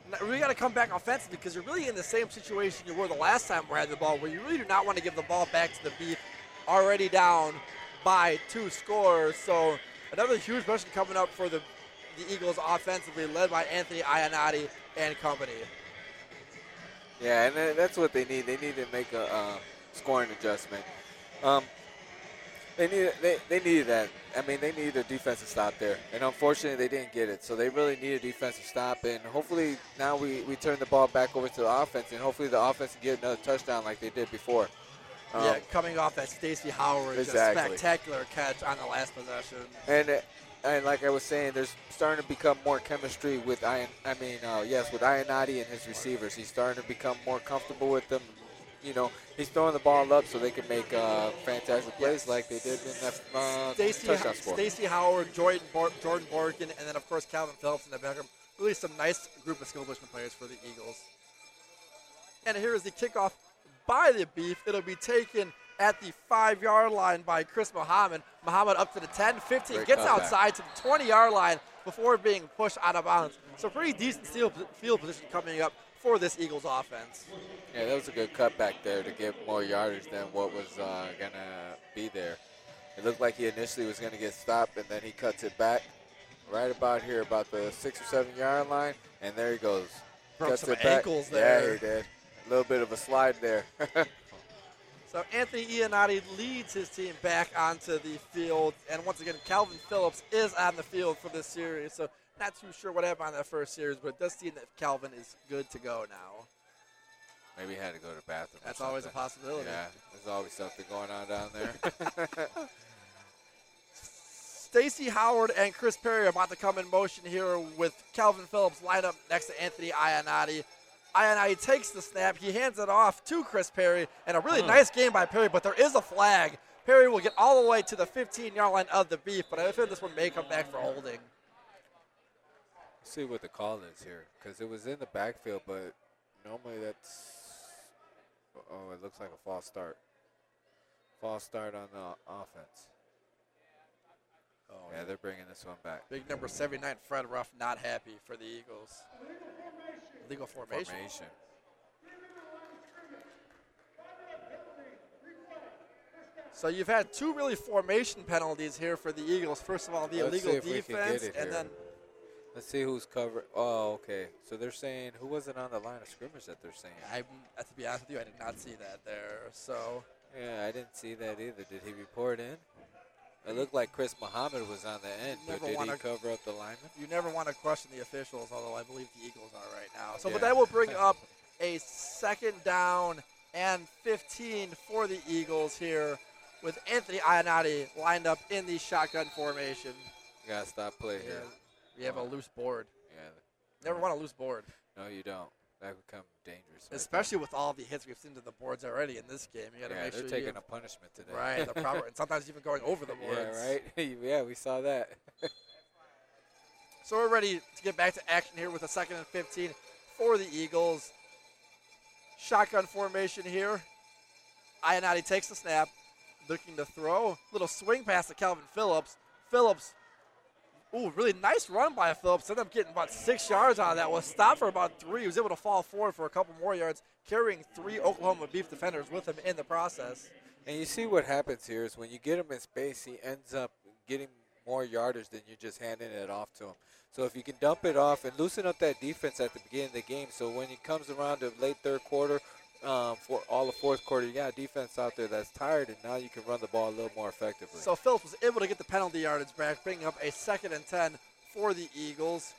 really got to come back offensively because you're really in the same situation you were the last time we had the ball, where you really do not want to give the ball back to the Beef already down by 2 scores. So another huge possession coming up for the Eagles offensively, led by Anthony Ionati and company. Yeah, and that's what they need. They need to make a scoring adjustment. They needed that. I mean, they needed a defensive stop there, and unfortunately they didn't get it. So they really need a defensive stop, and hopefully now we turn the ball back over to the offense, and hopefully the offense can get another touchdown like they did before. Coming off that Stacey Howard spectacular catch on the last possession. And like I was saying, there's starting to become more chemistry with with Ionati and his receivers. He's starting to become more comfortable with them. You know, he's throwing the ball up so they can make fantastic plays like they did in that touchdown score. Stacey Howard, Jordan Borkin, and then, of course, Calvin Phillips in the background. Really some nice group of skill position players for the Eagles. And here is the kickoff by the Beef. It'll be taken at the 5-yard line by Chris Muhammad. Muhammad up to the 10, 15, Great gets cutback outside to the 20-yard line before being pushed out of bounds. So pretty decent field position coming up for this Eagles offense. Yeah, that was a good cutback there to get more yardage than what was going to be there. It looked like he initially was going to get stopped, and then he cuts it back right about here, about the 6 or 7 yard line, and there he goes. Broke cuts some it back. ankles there. Yeah, he did. A little bit of a slide there. So Anthony Ionati leads his team back onto the field, and once again, Calvin Phillips is on the field for this series. So not too sure what happened on that first series, but it does seem that Calvin is good to go now. Maybe he had to go to the bathroom. That's always a possibility. Yeah, there's always something going on down there. Stacey Howard and Chris Perry are about to come in motion here with Calvin Phillips lined up next to Anthony Ionati. Ionati takes the snap. He hands it off to Chris Perry, and a really nice game by Perry, but there is a flag. Perry will get all the way to the 15-yard line of the Beef, but I feel this one may come back for holding. Let's see what the call is here, because it was in the backfield, but normally that's – it looks like a false start. False start on the offense. Yeah, they're bringing this one back. Big number 79, Fred Ruff, not happy for the Eagles. Legal formation. So you've had 2 really formation penalties here for the Eagles. First of all, the illegal defense, and then let's see who's covered. Oh, okay. So they're saying who wasn't on the line of scrimmage that they're saying. To be honest with you, I did not see that there. So yeah, I didn't see that either. Did he report in? It looked like Chris Muhammad was on the end, but did he cover up the lineman? You never want to question the officials, although I believe the Eagles are right now. So, but that will bring up a 2nd down and 15 for the Eagles here with Anthony Ionati lined up in the shotgun formation. You got to stop play here. We have a loose board. Yeah. Never want a loose board. No, you don't. That would become dangerous. Especially with all the hits we've seen to the boards already in this game. You got to make sure they're taking a punishment today. Right, the proper, and sometimes even going over the boards. Yeah, right. Yeah, we saw that. So we're ready to get back to action here with a 2nd and 15 for the Eagles. Shotgun formation here. Ionati takes the snap, looking to throw. Little swing pass to Calvin Phillips. Phillips, really nice run by Phillips. Ended up getting about 6 yards out of that. Was stopped for about 3. He was able to fall forward for a couple more yards, carrying 3 Oklahoma Beef defenders with him in the process. And you see what happens here is when you get him in space, he ends up getting more yardage than you're just handing it off to him. So if you can dump it off and loosen up that defense at the beginning of the game, so when it comes around to late 3rd quarter, for all the 4th quarter, you got a defense out there that's tired, and now you can run the ball a little more effectively. So Phillips was able to get the penalty yardage back, bringing up a 2nd and 10 for the Eagles.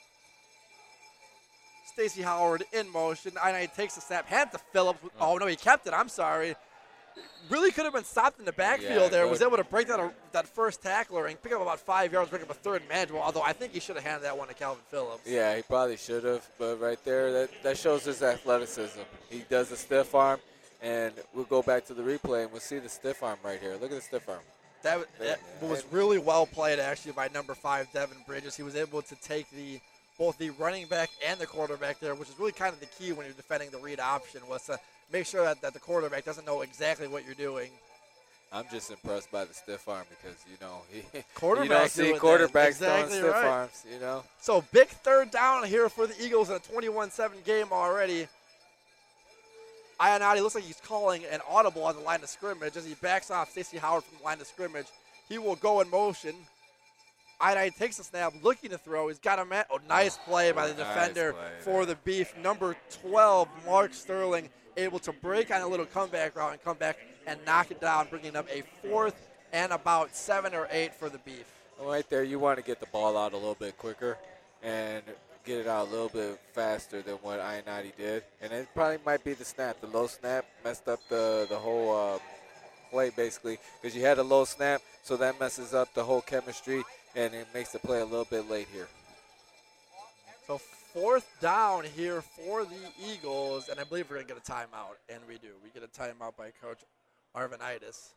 Stacey Howard in motion. Ionati takes the snap, hands to Phillips. Oh, no, he kept it. I'm sorry. Really could have been stopped in the backfield there. Was able to break that first tackler and pick up about 5 yards, bring up a 3rd and manageable, although I think he should have handed that one to Calvin Phillips. Yeah, he probably should have, but right there, that shows his athleticism. He does a stiff arm, and we'll go back to the replay, and we'll see the stiff arm right here. Look at the stiff arm. That was really well played, actually, by number 5, Devin Bridges. He was able to take both the running back and the quarterback there, which is really kind of the key when you're defending the read option, was to make sure that the quarterback doesn't know exactly what you're doing. I'm just impressed by the stiff arm because, you know, you don't Quarterbacks see doing that. quarterbacks throwing Exactly stiff right. arms, you know. So big third down here for the Eagles in a 21-7 game already. Ionati looks like he's calling an audible on the line of scrimmage as he backs off Stacey Howard from the line of scrimmage. He will go in motion. Ionati takes the snap, looking to throw. He's got a man. Oh, nice play by the defender for the Beef. Number 12, Mark Sterling, able to break on a little comeback route and come back and knock it down, bringing up a 4th and about 7 or 8 for the Beef. Well, right there, you want to get the ball out a little bit quicker and get it out a little bit faster than what Ionati did. And it probably might be the snap. The low snap messed up the whole play, basically, because you had a low snap, so that messes up the whole chemistry, and it makes the play a little bit late here. So 4th down here for the Eagles, and I believe we're going to get a timeout, and we do. We get a timeout by Coach Arvanitis.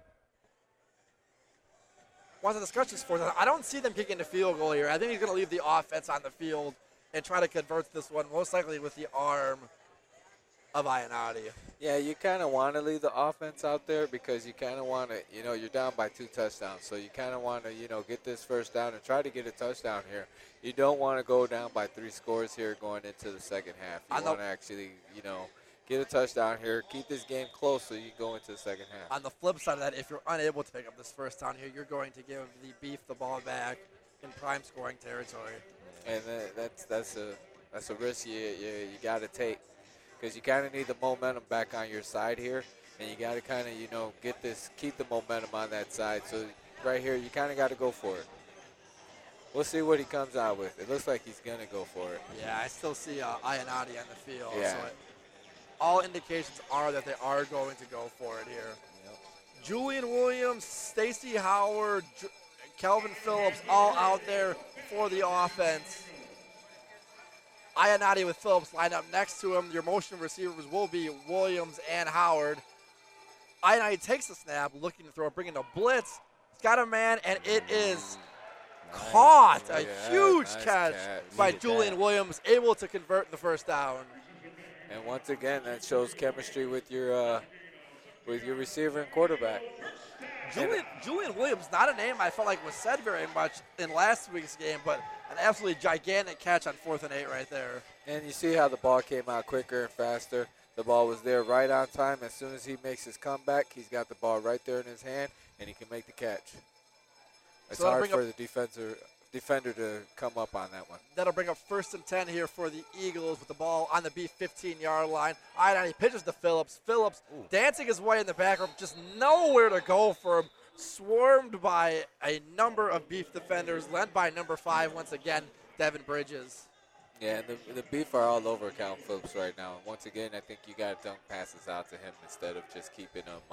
Once the discussion's for I don't see them kicking the field goal here. I think he's going to leave the offense on the field and try to convert this one, most likely with the arm of Ionati. Yeah, you kind of want to leave the offense out there because you kind of want to, you know, you're down by 2 touchdowns. So you kind of want to, you know, get this first down and try to get a touchdown here. You don't want to go down by 3 scores here going into the second half. You want to actually, you know, get a touchdown here, keep this game close so you can go into the second half. On the flip side of that, if you're unable to pick up this first down here, you're going to give the Beef the ball back in prime scoring territory. And that's a risk you got to take because you kind of need the momentum back on your side here, and you got to kind of, you know, keep the momentum on that side. So right here, you kind of got to go for it. We'll see what he comes out with. It looks like he's going to go for it. Yeah, I still see Ionati on the field. Yeah. So all indications are that they are going to go for it here. Yep. Julian Williams, Stacey Howard, Kelvin Phillips all out there for the offense. Ionati with Phillips lined up next to him. Your motion receivers will be Williams and Howard. Ionati takes the snap, looking to throw, bringing a blitz. He's got a man, and it is caught. A huge catch by Julian Williams, able to convert the first down. And once again, that shows chemistry with your receiver and quarterback. Julian Williams, not a name I felt like was said very much in last week's game, but an absolutely gigantic catch on 4th and 8 right there. And you see how the ball came out quicker and faster. The ball was there right on time. As soon as he makes his comeback, he's got the ball right there in his hand, and he can make the catch. It's So hard for the defender to come up on that one. That'll bring up 1st and 10 here for the Eagles with the ball on the Beef 15-yard line. Ionati pitches to Phillips. Phillips dancing his way in the back room, just nowhere to go for him. Swarmed by a number of Beef defenders, led by number 5 once again, Devin Bridges. Yeah, and the Beef are all over Calvin Phillips right now. And once again, I think you got to dunk passes out to him instead of just keeping him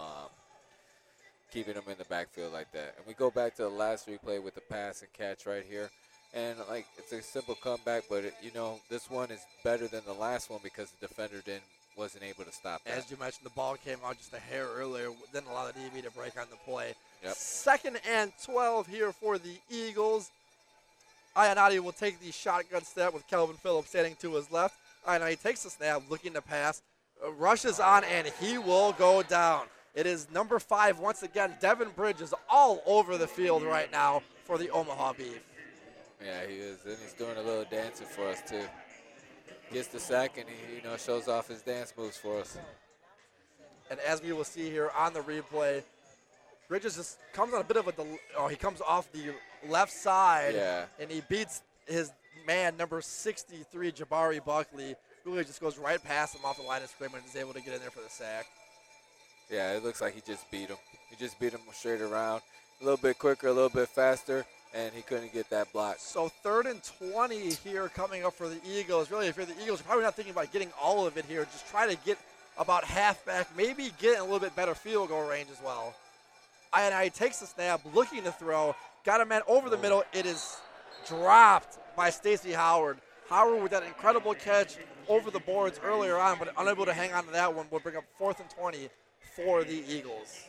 in the backfield like that. And we go back to the last replay with the pass and catch right here. And, like, it's a simple comeback, but, you know, this one is better than the last one because the defender wasn't able to stop that. As you mentioned, the ball came out just a hair earlier, didn't allow the DB to break on the play. Yep. 2nd and 12 here for the Eagles. Ionati will take the shotgun step with Kelvin Phillips standing to his left. Ionati takes the snap, looking to pass, rushes on, and he will go down. It is number 5 once again. Devin Bridges all over the field right now for the Omaha Beef. Yeah, he is, and he's doing a little dancing for us too. Gets the sack and he, you know, shows off his dance moves for us. And as we will see here on the replay, Bridges just comes on a bit of he comes off the left side, and he beats his man, number 63, Jabari Buckley. Really just goes right past him off the line of scrimmage and is able to get in there for the sack. Yeah, it looks like he just beat him. He just beat him straight around. A little bit quicker, a little bit faster, and he couldn't get that block. So 3rd and 20 here coming up for the Eagles. Really, if you're the Eagles, you're probably not thinking about getting all of it here. Just try to get about half back, maybe get in a little bit better field goal range as well. Ionati takes the snap, looking to throw. Got a man over the middle. It is dropped by Stacey Howard. Howard with that incredible catch over the boards earlier on, but unable to hang on to that one, will bring up 4th and 20 for the Eagles.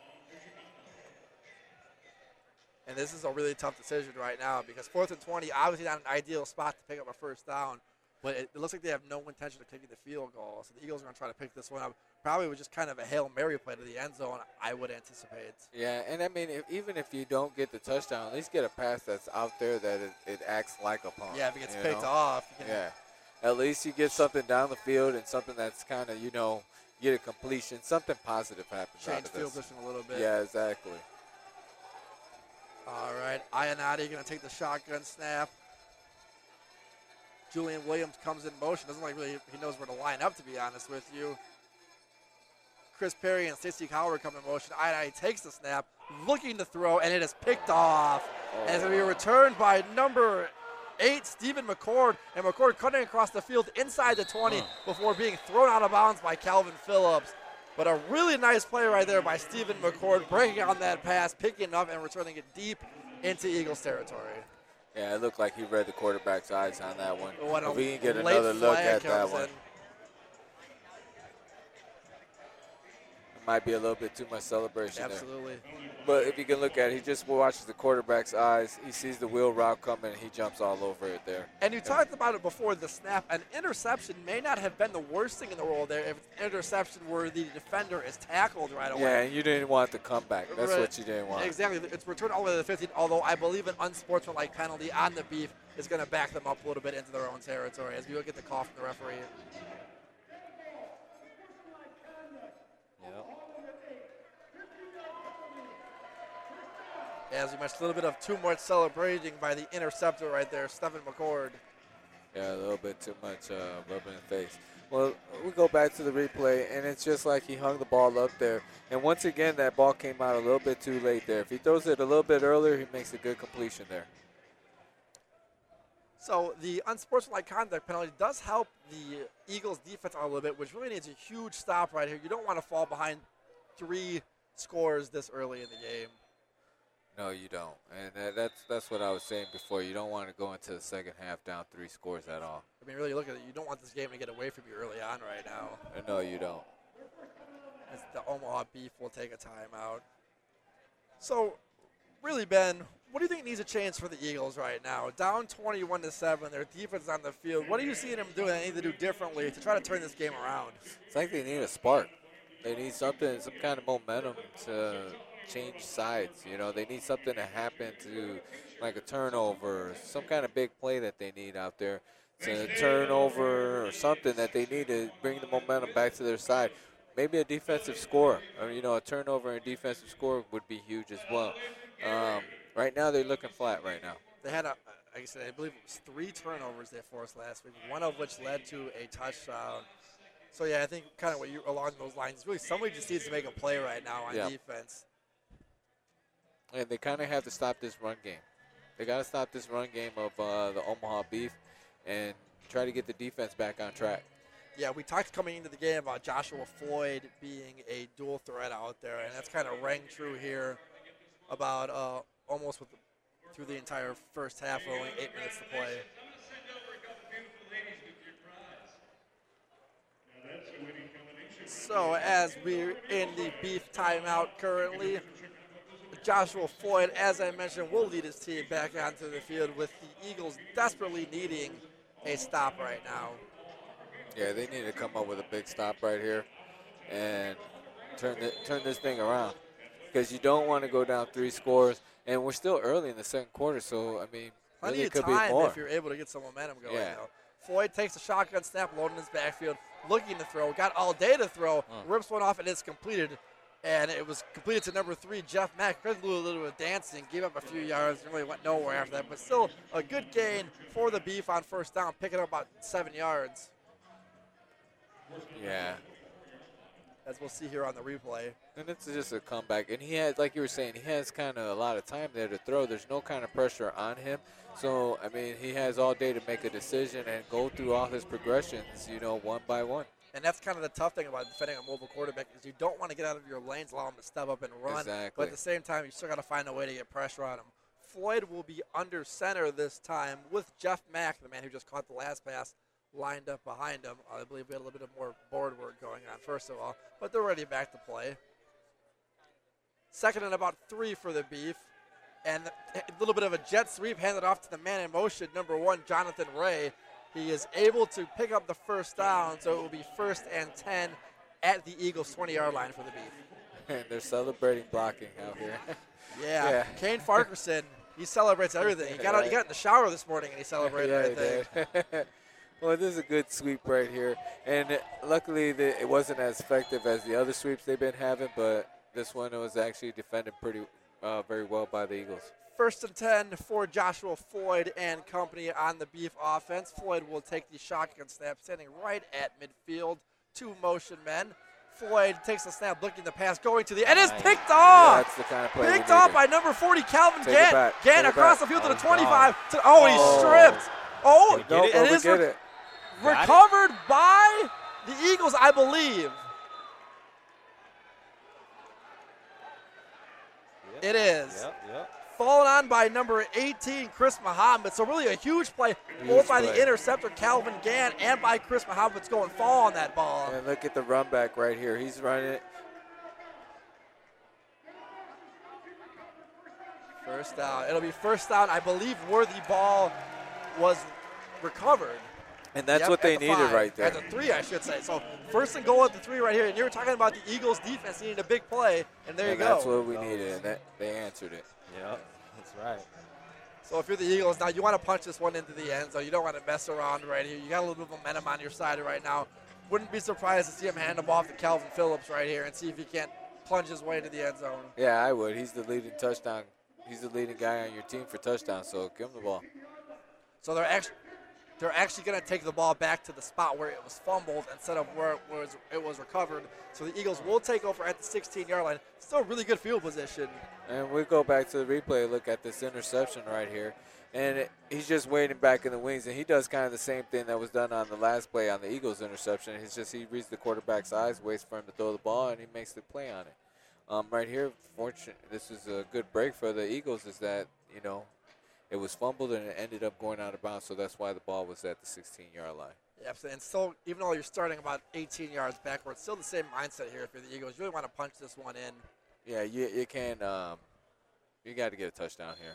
And this is a really tough decision right now because 4th and 20, obviously not an ideal spot to pick up a first down. But it looks like they have no intention of kicking the field goal. So the Eagles are going to try to pick this one up. Probably with just kind of a Hail Mary play to the end zone, I would anticipate. Yeah, and I mean, even if you don't get the touchdown, at least get a pass that's out there that it acts like a punt. Yeah, if it gets picked off. Yeah. At least you get something down the field and something that's kind of, get a completion. Something positive happens out Change of this. field position a little bit. Yeah, exactly. All right, Ionati going to take the shotgun snap. Julian Williams comes in motion. Doesn't like really he knows where to line up, to be honest with you. Chris Perry and Stacey Coward come in motion. Ionati takes the snap, looking to throw, and it is picked off. And it's going to be returned by number 8, Stephen McCord. And McCord cutting across the field inside the 20 before being thrown out of bounds by Calvin Phillips. But a really nice play right there by Stephen McCord, breaking on that pass, picking it up, and returning it deep into Eagles territory. Yeah, it looked like he read the quarterback's eyes on that one. If we can get another look at that one. It might be a little bit too much celebration Absolutely. there. But if you can look at it, he just watches the quarterback's eyes. He sees the wheel route coming, and he jumps all over it there. And you talked about it before the snap. An interception may not have been the worst thing in the world there if it's an interception where the defender is tackled right away. Yeah, and you didn't want the comeback. That's what you didn't want. Exactly. It's returned all the way to the 15, although I believe an unsportsmanlike penalty on the Beef is going to back them up a little bit into their own territory as we look at the call from the referee. As we mentioned, a little bit of too much celebrating by the interceptor right there, Stephen McCord. Yeah, a little bit too much rubbing in the face. Well, we go back to the replay, and it's just like he hung the ball up there. And once again, that ball came out a little bit too late there. If he throws it a little bit earlier, he makes a good completion there. So the unsportsmanlike conduct penalty does help the Eagles' defense out a little bit, which really needs a huge stop right here. You don't want to fall behind 3 scores this early in the game. No, you don't. And that's what I was saying before. You don't want to go into the second half down 3 scores at all. I mean, really look at it. You don't want this game to get away from you early on right now. No, you don't. As the Omaha Beef will take a timeout. So, really, Ben, what do you think needs to change for the Eagles right now? Down 21-7, their defense on the field. What are you seeing them doing that they need to do differently to try to turn this game around? It's like they need a spark. They need something, some kind of momentum to change sides. They need something to happen to, like a turnover, some kind of big play that they need out there. It's a turnover or something that they need to bring the momentum back to their side. Maybe a defensive score, or a turnover and defensive score would be huge as well. Right now, they're looking flat right now. They had, like I said, I believe it was 3 turnovers they forced last week, one of which led to a touchdown. So, yeah, I think kind of what you along those lines, really somebody just needs to make a play right now on defense. And they kind of have to stop this run game. They got to stop this run game of the Omaha Beef and try to get the defense back on track. Yeah, we talked coming into the game about Joshua Floyd being a dual threat out there, and that's kind of rang true here about almost through the entire first half with only 8 minutes to play. So as we're in the Beef timeout currently, Joshua Floyd, as I mentioned, will lead his team back onto the field with the Eagles desperately needing a stop right now. Yeah, they need to come up with a big stop right here and turn this thing around, because you don't want to go down 3 scores, and we're still early in the second quarter, so, I mean, plenty really of could be time more. if you're able to get some momentum going. Yeah. Floyd takes a shotgun snap, loading his backfield, looking to throw, got all day to throw, rips one off, and it's completed. And it was completed to number 3, Jeff Mack. Couldn't do a little bit of dancing, gave up a few yards, and really went nowhere after that. But still a good gain for the Beef on first down, picking up about 7 yards. Yeah. As we'll see here on the replay. And it's just a comeback. And he has, like you were saying, he has kind of a lot of time there to throw. There's no kind of pressure on him. So, I mean, he has all day to make a decision and go through all his progressions, one by one. And that's kind of the tough thing about defending a mobile quarterback is you don't want to get out of your lanes, allow him to step up and run. Exactly. But at the same time, you still got to find a way to get pressure on him. Floyd will be under center this time with Jeff Mack, the man who just caught the last pass, lined up behind him. I believe we had a little bit of more board work going on, first of all. But they're ready back to play. Second and about 3 for the Beef. And a little bit of a jet sweep handed off to the man in motion, number 1, Jonathan Ray. He is able to pick up the first down, so it will be 1st and 10 at the Eagles' 20-yard line for the Beef. And they're celebrating blocking out here. Yeah. Kane Farquharson, he celebrates everything. He got in the shower this morning and he celebrated everything. Well, this is a good sweep right here. And luckily, it wasn't as effective as the other sweeps they've been having, but this one was actually defended very well by the Eagles. 1st and 10 for Joshua Floyd and company on the Beef offense. Floyd will take the shotgun snap, standing right at midfield. 2 motion men. Floyd takes the snap, looking the pass, going to the end. It is picked off. Yeah, that's the kind of play picked off by number 40, Calvin Gant. Gant across the field to the 25. He's stripped. It is recovered by the Eagles, I believe. It is. Yep. Fallen on by number 18, Chris Muhammad. So really a huge play, both by the interceptor, Calvin Gant, and by Chris Muhammad's going fall on that ball. And look at the run back right here. He's running it. First down. It'll be first down, I believe, where the ball was recovered. And that's what they needed right there. At the 3, I should say. So 1st and goal at the 3 right here. And you were talking about the Eagles' defense needing a big play, and there you go. That's what we needed, and they answered it. Yep, that's right. So if you're the Eagles now, you want to punch this one into the end zone. You don't want to mess around right here. You got a little bit of momentum on your side right now. Wouldn't be surprised to see him hand him off to Calvin Phillips right here and see if he can't plunge his way into the end zone. Yeah, I would. He's the leading touchdown. He's the leading guy on your team for touchdowns, so give him the ball. So they're actually going to take the ball back to the spot where it was fumbled instead of where it was recovered. So the Eagles will take over at the 16-yard line. Still really good field position. And we go back to the replay, look at this interception right here. And he's just waiting back in the wings, and he does kind of the same thing that was done on the last play on the Eagles interception. It's just he reads the quarterback's eyes, waits for him to throw the ball, and he makes the play on it. Right here, this is a good break for the Eagles is that, it was fumbled and it ended up going out of bounds, so that's why the ball was at the 16-yard line. Yep, and still, even though you're starting about 18 yards backwards, still the same mindset here for the Eagles. You really want to punch this one in. Yeah, you can. You got to get a touchdown here.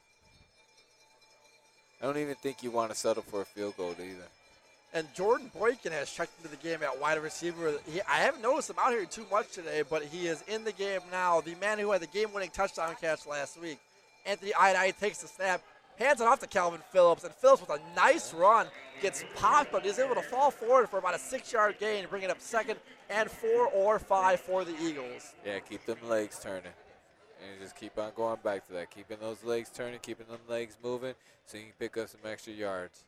I don't even think you want to settle for a field goal either. And Jordan Boykin has checked into the game at wide receiver. I haven't noticed him out here too much today, but he is in the game now. The man who had the game-winning touchdown catch last week, Anthony Ionati, takes the snap, hands it off to Calvin Phillips, and Phillips with a nice run gets popped, but is able to fall forward for about a 6-yard gain, bringing up 2nd and 4 or 5 for the Eagles. Yeah, keep them legs turning. And just keep on going back to that. Keeping those legs turning, keeping them legs moving so you can pick up some extra yards.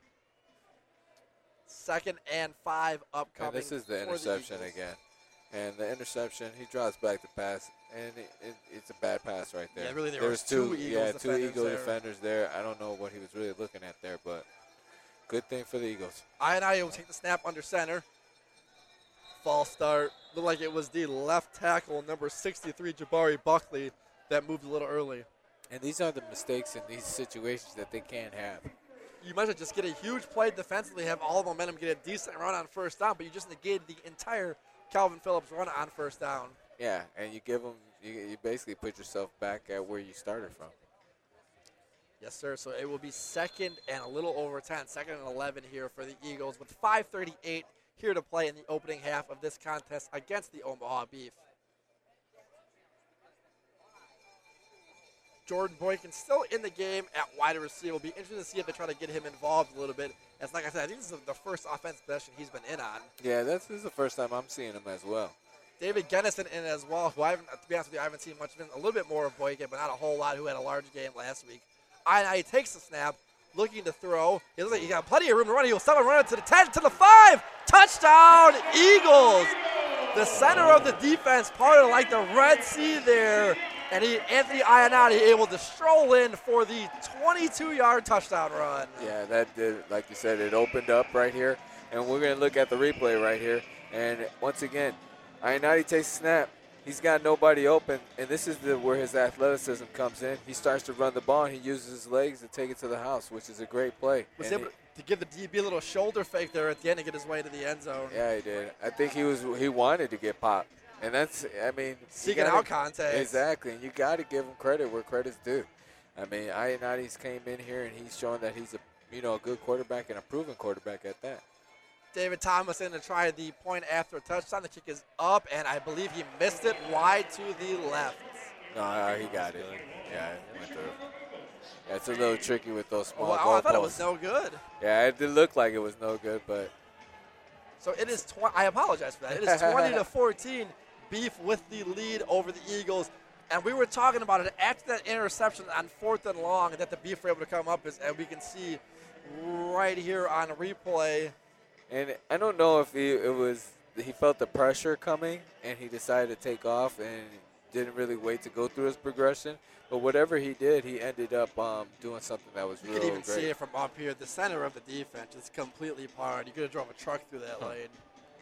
2nd and 5 upcoming. And this is the interception again. And the interception, he drops back the pass, and it's a bad pass right there. Yeah, really, there was two Eagle defenders there. I don't know what he was really looking at there, but good thing for the Eagles. Ionati will take the snap under center. False start. Looked like it was the left tackle, number 63, Jabari Buckley, that moved a little early. And these are the mistakes in these situations that they can't have. You might just get a huge play defensively, have all the momentum, get a decent run on first down, but you just negated the entire Calvin Phillips run on first down. Yeah, and you give them, you basically put yourself back at where you started from. Yes, sir. So it will be 2nd and a little over 10, 2nd and 11 here for the Eagles with 5:38 here to play in the opening half of this contest against the Omaha Beef. Jordan Boykin still in the game at wide receiver. It'll be interesting to see if they try to get him involved a little bit. As like I said, I think this is the first offensive possession he's been in on. Yeah, this is the first time I'm seeing him as well. David Gennison in as well, who to be honest with you, I haven't seen much of him. A little bit more of Boykin, but not a whole lot, who had a large game last week. He takes the snap, looking to throw. He looks like he got plenty of room to run. He'll stop and run it to the 10, to the 5. Touchdown, Eagles! The center of the defense parted like the Red Sea there. And Anthony Ionati able to stroll in for the 22-yard touchdown run. Yeah, that did, like you said, it opened up right here. And we're going to look at the replay right here. And once again, Ionati takes a snap. He's got nobody open, and this is where his athleticism comes in. He starts to run the ball, and he uses his legs to take it to the house, which is a great play. Was able to give the DB a little shoulder fake there at the end to get his way to the end zone. Yeah, he did. I think he wanted to get popped. And that's, I mean. Seeking out contact. Exactly. And you got to give him credit where credit's due. I mean, Ionati's came in here, and he's showing that a good quarterback and a proven quarterback at that. David Thomas in to try the point after a touchdown. The kick is up, and I believe he missed it wide to the left. No, he got it. Yeah, it went through. Yeah, it's a little tricky with those small Oh, I thought it goalposts. was no good. Yeah, it did look like it was no good, but So it is. I apologize for that. It is 20-14. Beef with the lead over the Eagles, and we were talking about it after that interception on 4th and long that the Beef were able to come up, and we can see right here on replay. and I don't know if he felt the pressure coming and he decided to take off and didn't really wait to go through his progression. But whatever he did, he ended up doing something that was You really could even great. see it from up here. The center of the defense is completely parred. You could have drove a truck through that lane.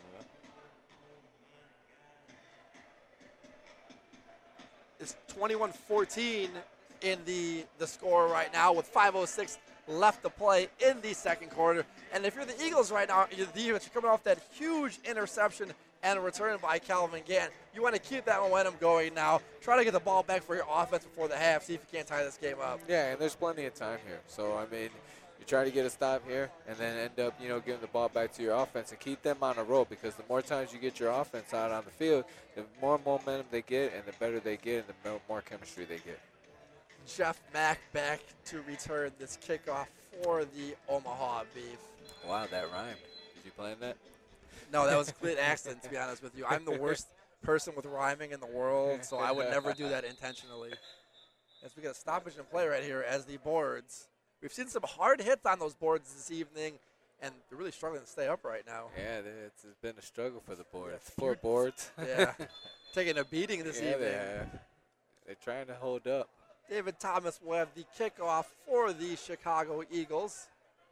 It's 21-14 in the score right now with 5:06 left to play in the second quarter. And if you're the Eagles right now, you're the defense, you're coming off that huge interception and a return by Calvin Gann. You want to keep that momentum going now. Try to get the ball back for your offense before the half. See if you can't tie this game up. Yeah, and there's plenty of time here. So, I mean, you try to get a stop here and then end up, giving the ball back to your offense and keep them on a roll, because the more times you get your offense out on the field, the more momentum they get and the better they get and the more chemistry they get. Jeff Mack back to return this kickoff for the Omaha Beef. Wow, that rhymed. Did you plan that? No, that was a complete accident, to be honest with you. I'm the worst person with rhyming in the world, so I would never do that intentionally. As we get a stoppage in play right here as the boards. We've seen some hard hits on those boards this evening, and they're really struggling to stay up right now. Yeah, it's been a struggle for the boards. Poor boards. Yeah, taking a beating this evening. They're trying to hold up. David Thomas will have the kickoff for the Chicago Eagles.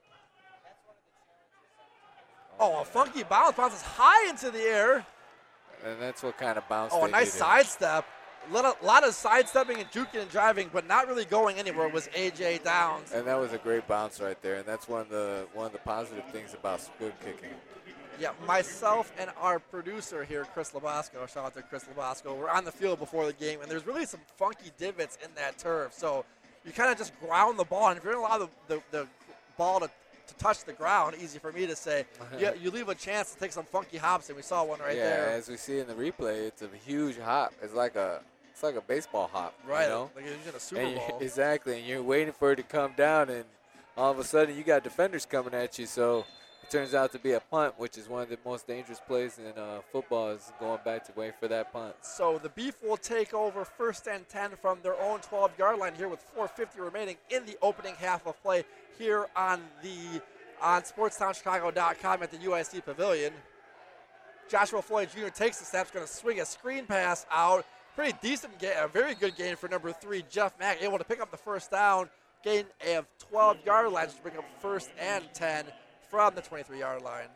Oh, a funky bounce. Bounces high into the air. And that's what kind of bounce Oh, a they nice needed. sidestep. A lot of sidestepping and juking and driving, but not really going anywhere was A.J. Downs. And that was a great bounce right there. And that's one of the positive things about good kicking. Yeah, myself and our producer here, Chris Labasco, shout out to Chris Labasco, we're on the field before the game, and there's really some funky divots in that turf. So you kind of just ground the ball, and if you're going to allow the ball to touch the ground, easy for me to say, you leave a chance to take some funky hops, and we saw one right there. Yeah, as we see in the replay, it's a huge hop. It's like a baseball hop. Right, You know? like you're in a Super Bowl. Exactly, and you're waiting for it to come down, and all of a sudden you got defenders coming at you, so it turns out to be a punt, which is one of the most dangerous plays in football, is going back to wait for that punt. So the Beef will take over 1st and 10 from their own 12-yard line here with 4:50 remaining in the opening half of play here on SportsTownChicago.com at the UIC Pavilion. Joshua Floyd Jr. takes the snaps, going to swing a screen pass out. Pretty decent gain, a very good gain for number 3, Jeff Mack, able to pick up the first down, gain of 12-yard lines to bring up 1st and 10 from the 23-yard line.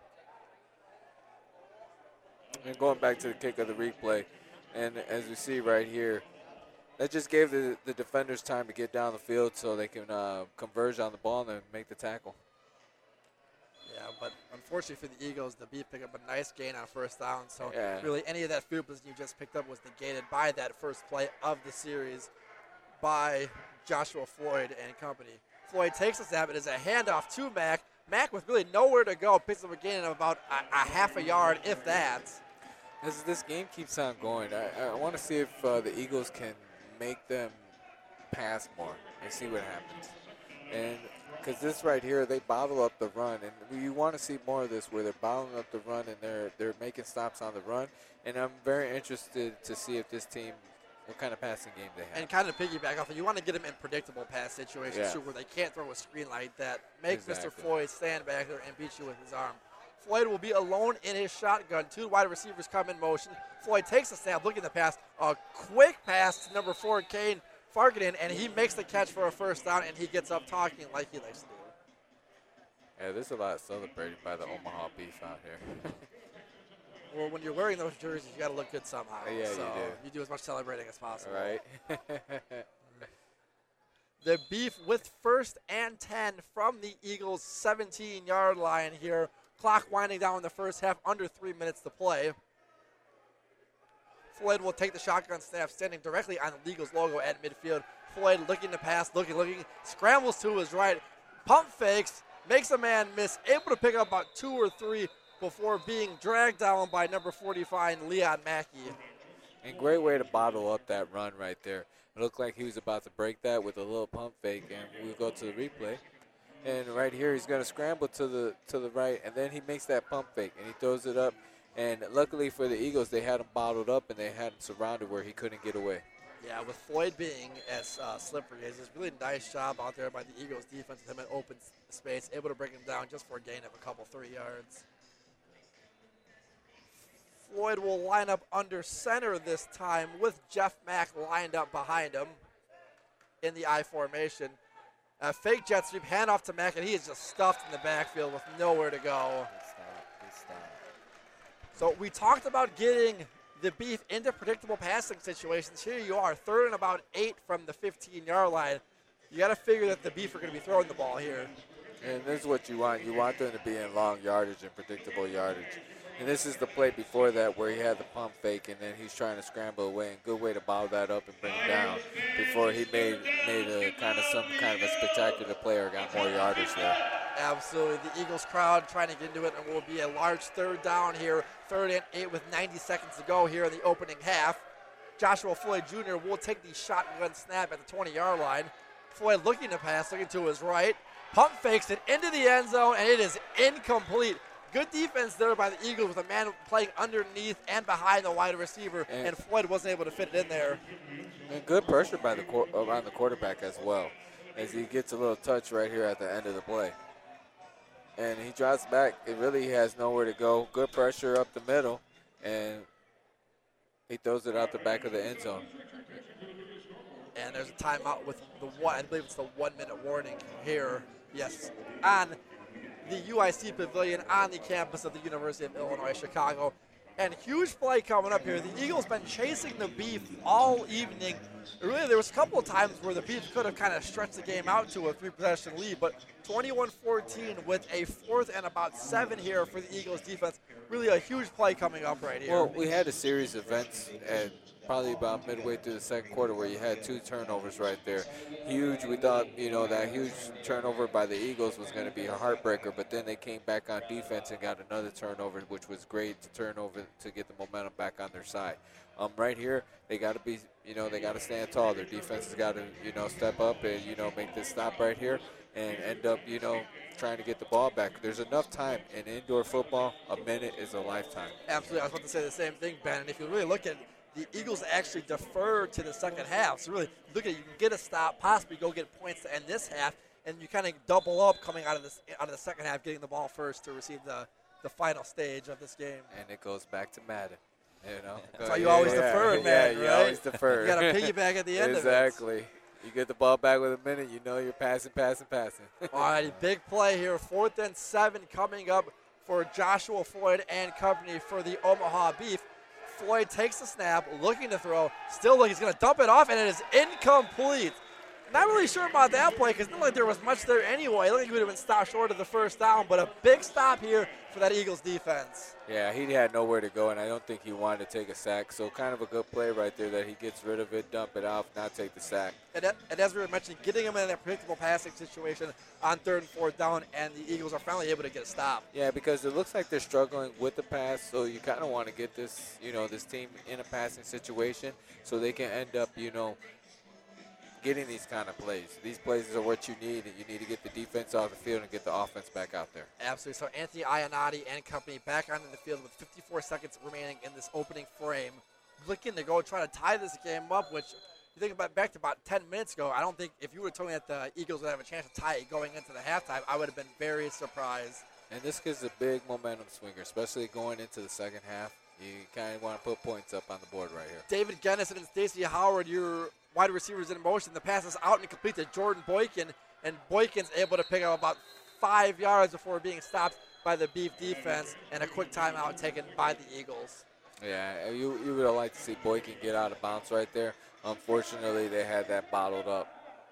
And going back to the kick of the replay, and as we see right here, that just gave the defenders time to get down the field so they can converge on the ball and then make the tackle. Yeah, but unfortunately for the Eagles, the Beef pick up a nice gain on 1st down. So Yeah. really any of that field position you just picked up was negated by that first play of the series by Joshua Floyd and company. Floyd takes a snap. It is a handoff to Mack. Mack with really nowhere to go picks up a gain of about a half a yard, if that. As this game keeps on going, I want to see if the Eagles can make them pass more and see what happens. And because this right here, they bottle up the run, and you want to see more of this where they're bottling up the run and they're making stops on the run. And I'm very interested to see if this team, what kind of passing game they have. And kind of piggyback off, you want to get them in predictable pass situations too, where they can't throw a screen like that. Make Mr. Floyd stand back there and beat you with his arm. Floyd will be alone in his shotgun. 2 wide receivers come in motion. Floyd takes a snap, looking to pass. A quick pass to number 4, Kane Farkanen, and he makes the catch for a 1st down, and he gets up talking like he likes to do. Yeah, there's a lot of celebrating by the Omaha Beef out here. Well, when you're wearing those jerseys, you got to look good somehow. Yeah, so you do. You do as much celebrating as possible. Right. The Beef with 1st and 10 from the Eagles' 17-yard line here. Clock winding down in the first half, under 3 minutes to play. Floyd will take the shotgun snap, standing directly on the Eagles logo at midfield. Floyd looking to pass, looking, scrambles to his right, Pump fakes, makes a man miss, able to pick up about 2 or 3 before being dragged down by number 45, Leon Mackey. And great way to bottle up that run right there. It looked like he was about to break that with a little pump fake, and we'll go to the replay. And right here, he's going to scramble to the right, and then he makes that pump fake, and he throws it up. And luckily for the Eagles, they had him bottled up, and they had him surrounded where he couldn't get away. Yeah, with Floyd being as slippery as this, really nice job out there by the Eagles defense with him in open space, able to bring him down just for a gain of a couple 3 yards. Floyd will line up under center this time with Jeff Mack lined up behind him in the I formation. Fake jet sweep, hand off to Mack, and he is just stuffed in the backfield with nowhere to go. So we talked about getting the Beef into predictable passing situations. Here you are, 3rd and about 8 from the 15-yard line. You got to figure that the Beef are going to be throwing the ball here. And this is what you want. You want them to be in long yardage and predictable yardage. And this is the play before that where he had the pump fake, and then he's trying to scramble away. And good way to bottle that up and bring it down before he made some kind of a spectacular play or got more yardage there. Absolutely. The Eagles crowd trying to get into it, and will be a large 3rd down here. 3rd and 8 with 90 seconds to go here in the opening half. Joshua Floyd Jr. will take the shotgun snap at the 20-yard line. Floyd looking to pass, looking to his right. Pump fakes it into the end zone, and it is incomplete. Good defense there by the Eagles with a man playing underneath and behind the wide receiver, and Floyd wasn't able to fit it in there. And good pressure by around the quarterback as well, as he gets a little touch right here at the end of the play. And he drops back. It really has nowhere to go. Good pressure up the middle, and he throws it out the back of the end zone. And there's a timeout with I believe it's the 1-minute warning here. Yes, on the UIC Pavilion on the campus of the University of Illinois, Chicago. And huge play coming up here. The Eagles been chasing the Beef all evening. Really, there was a couple of times where the Beef could have kind of stretched the game out to a 3-possession lead, but 21-14 with a 4th and about 7 here for the Eagles defense. Really a huge play coming up right here. Well, we had a series of events at probably about midway through the second quarter where you had 2 turnovers right there. Huge. We thought, that huge turnover by the Eagles was going to be a heartbreaker, but then they came back on defense and got another turnover, which was great to turn over to get the momentum back on their side. Right here, they got to be, they got to stand tall. Their defense has got to, step up and, make this stop right here and end up, trying to get the ball back. There's enough time in indoor football. A minute is a lifetime. Absolutely. I was about to say the same thing, Ben. And if you really look at it, the Eagles actually defer to the second half. So really, look at it, you can get a stop, possibly go get points to end this half, and you kind of double up coming out of the second half, getting the ball first to receive the final stage of this game. And it goes back to Madden. That's why you always defer, man, yeah, right? you always defer. You got to piggyback at the end of it. Exactly. You get the ball back with a minute, you're passing. All righty, big play here. 4th and 7 coming up for Joshua Floyd and company for the Omaha Beef. Floyd takes the snap, looking to throw, still looking, he's going to dump it off, and it is incomplete. Not really sure about that play because it didn't look like there was much there anyway. It looked like he would have been stopped short of the 1st down, but a big stop here for that Eagles defense. Yeah, he had nowhere to go, and I don't think he wanted to take a sack. So kind of a good play right there that he gets rid of it, dump it off, not take the sack. And as we were mentioning, getting him in that predictable passing situation on 3rd and 4th down, and the Eagles are finally able to get a stop. Yeah, because it looks like they're struggling with the pass, so you kind of want to get this, this team in a passing situation so they can end up, getting these kind of plays. These plays are what you need, and you need to get the defense off the field and get the offense back out there. Absolutely. So Anthony Ionati and company back onto the field with 54 seconds remaining in this opening frame, looking to go try to tie this game up, which you think about back to about 10 minutes ago, I don't think if you would have told me that the Eagles would have a chance to tie it going into the halftime, I would have been very surprised. And this gives a big momentum swinger, especially going into the second half. You kind of want to put points up on the board right here. David Gennison and Stacey Howard, your wide receivers in motion. The pass is out and complete to Jordan Boykin, and Boykin's able to pick up about 5 yards before being stopped by the Beef defense, and a quick timeout taken by the Eagles. Yeah, you would have liked to see Boykin get out of bounds right there. Unfortunately, they had that bottled up.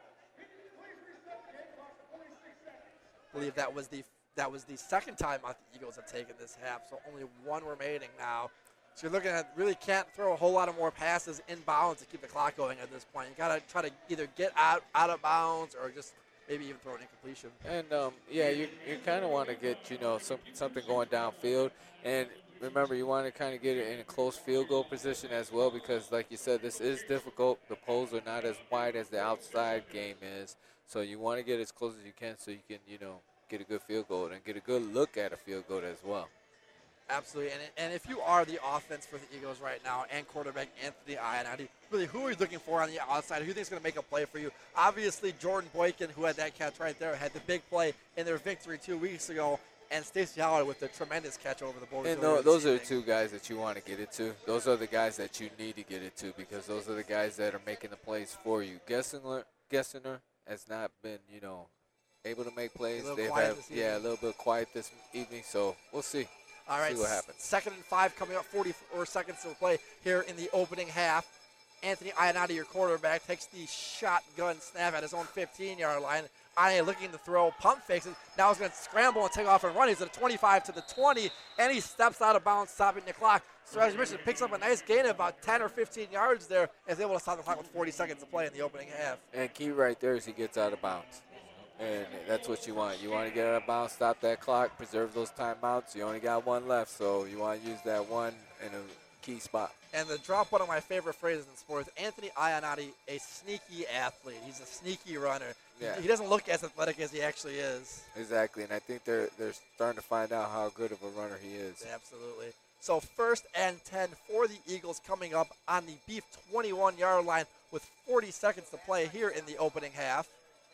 I believe that was the second time out the Eagles have taken this half, so only 1 remaining now. So you're looking at really can't throw a whole lot of more passes inbounds to keep the clock going at this point. You got to try to either get out of bounds or just maybe even throw an incompletion. And, yeah, you kind of want to get, something going downfield. And remember, you want to kind of get it in a close field goal position as well because, like you said, this is difficult. The poles are not as wide as the outside game is. So you want to get as close as you can so you can, get a good field goal and get a good look at a field goal as well. Absolutely, and if you are the offense for the Eagles right now and quarterback Anthony Ionati, really, who are you looking for on the outside? Who do you think is going to make a play for you? Obviously, Jordan Boykin, who had that catch right there, had the big play in their victory 2 weeks ago, and Stacey Howard with the tremendous catch over the board. And those are the two guys that you want to get it to. Those are the guys that you need to get it to because those are the guys that are making the plays for you. Gessinger has not been, able to make plays. They've had, a little bit quiet this evening, so we'll see. All right, see what happens. 2nd and 5 coming up, 44 seconds to play here in the opening half. Anthony Ionati, your quarterback, takes the shotgun snap at his own 15-yard line. Ionati looking to throw, pump fakes it. Now he's going to scramble and take off and run. He's at a 25 to the 20, and he steps out of bounds, stopping the clock. So as you mentioned, picks up a nice gain of about 10 or 15 yards there, and is able to stop the clock with 40 seconds to play in the opening half. And key right there is he gets out of bounds. And that's what you want. You want to get out of bounds, stop that clock, preserve those timeouts. You only got one left, so you want to use that one in a key spot. And to drop one of my favorite phrases in sports, Anthony Ionati, a sneaky athlete. He's a sneaky runner. Yeah. He doesn't look as athletic as he actually is. Exactly, and I think they're starting to find out how good of a runner he is. Absolutely. So 1st and 10 for the Eagles coming up on the Beef 21-yard line with 40 seconds to play here in the opening half.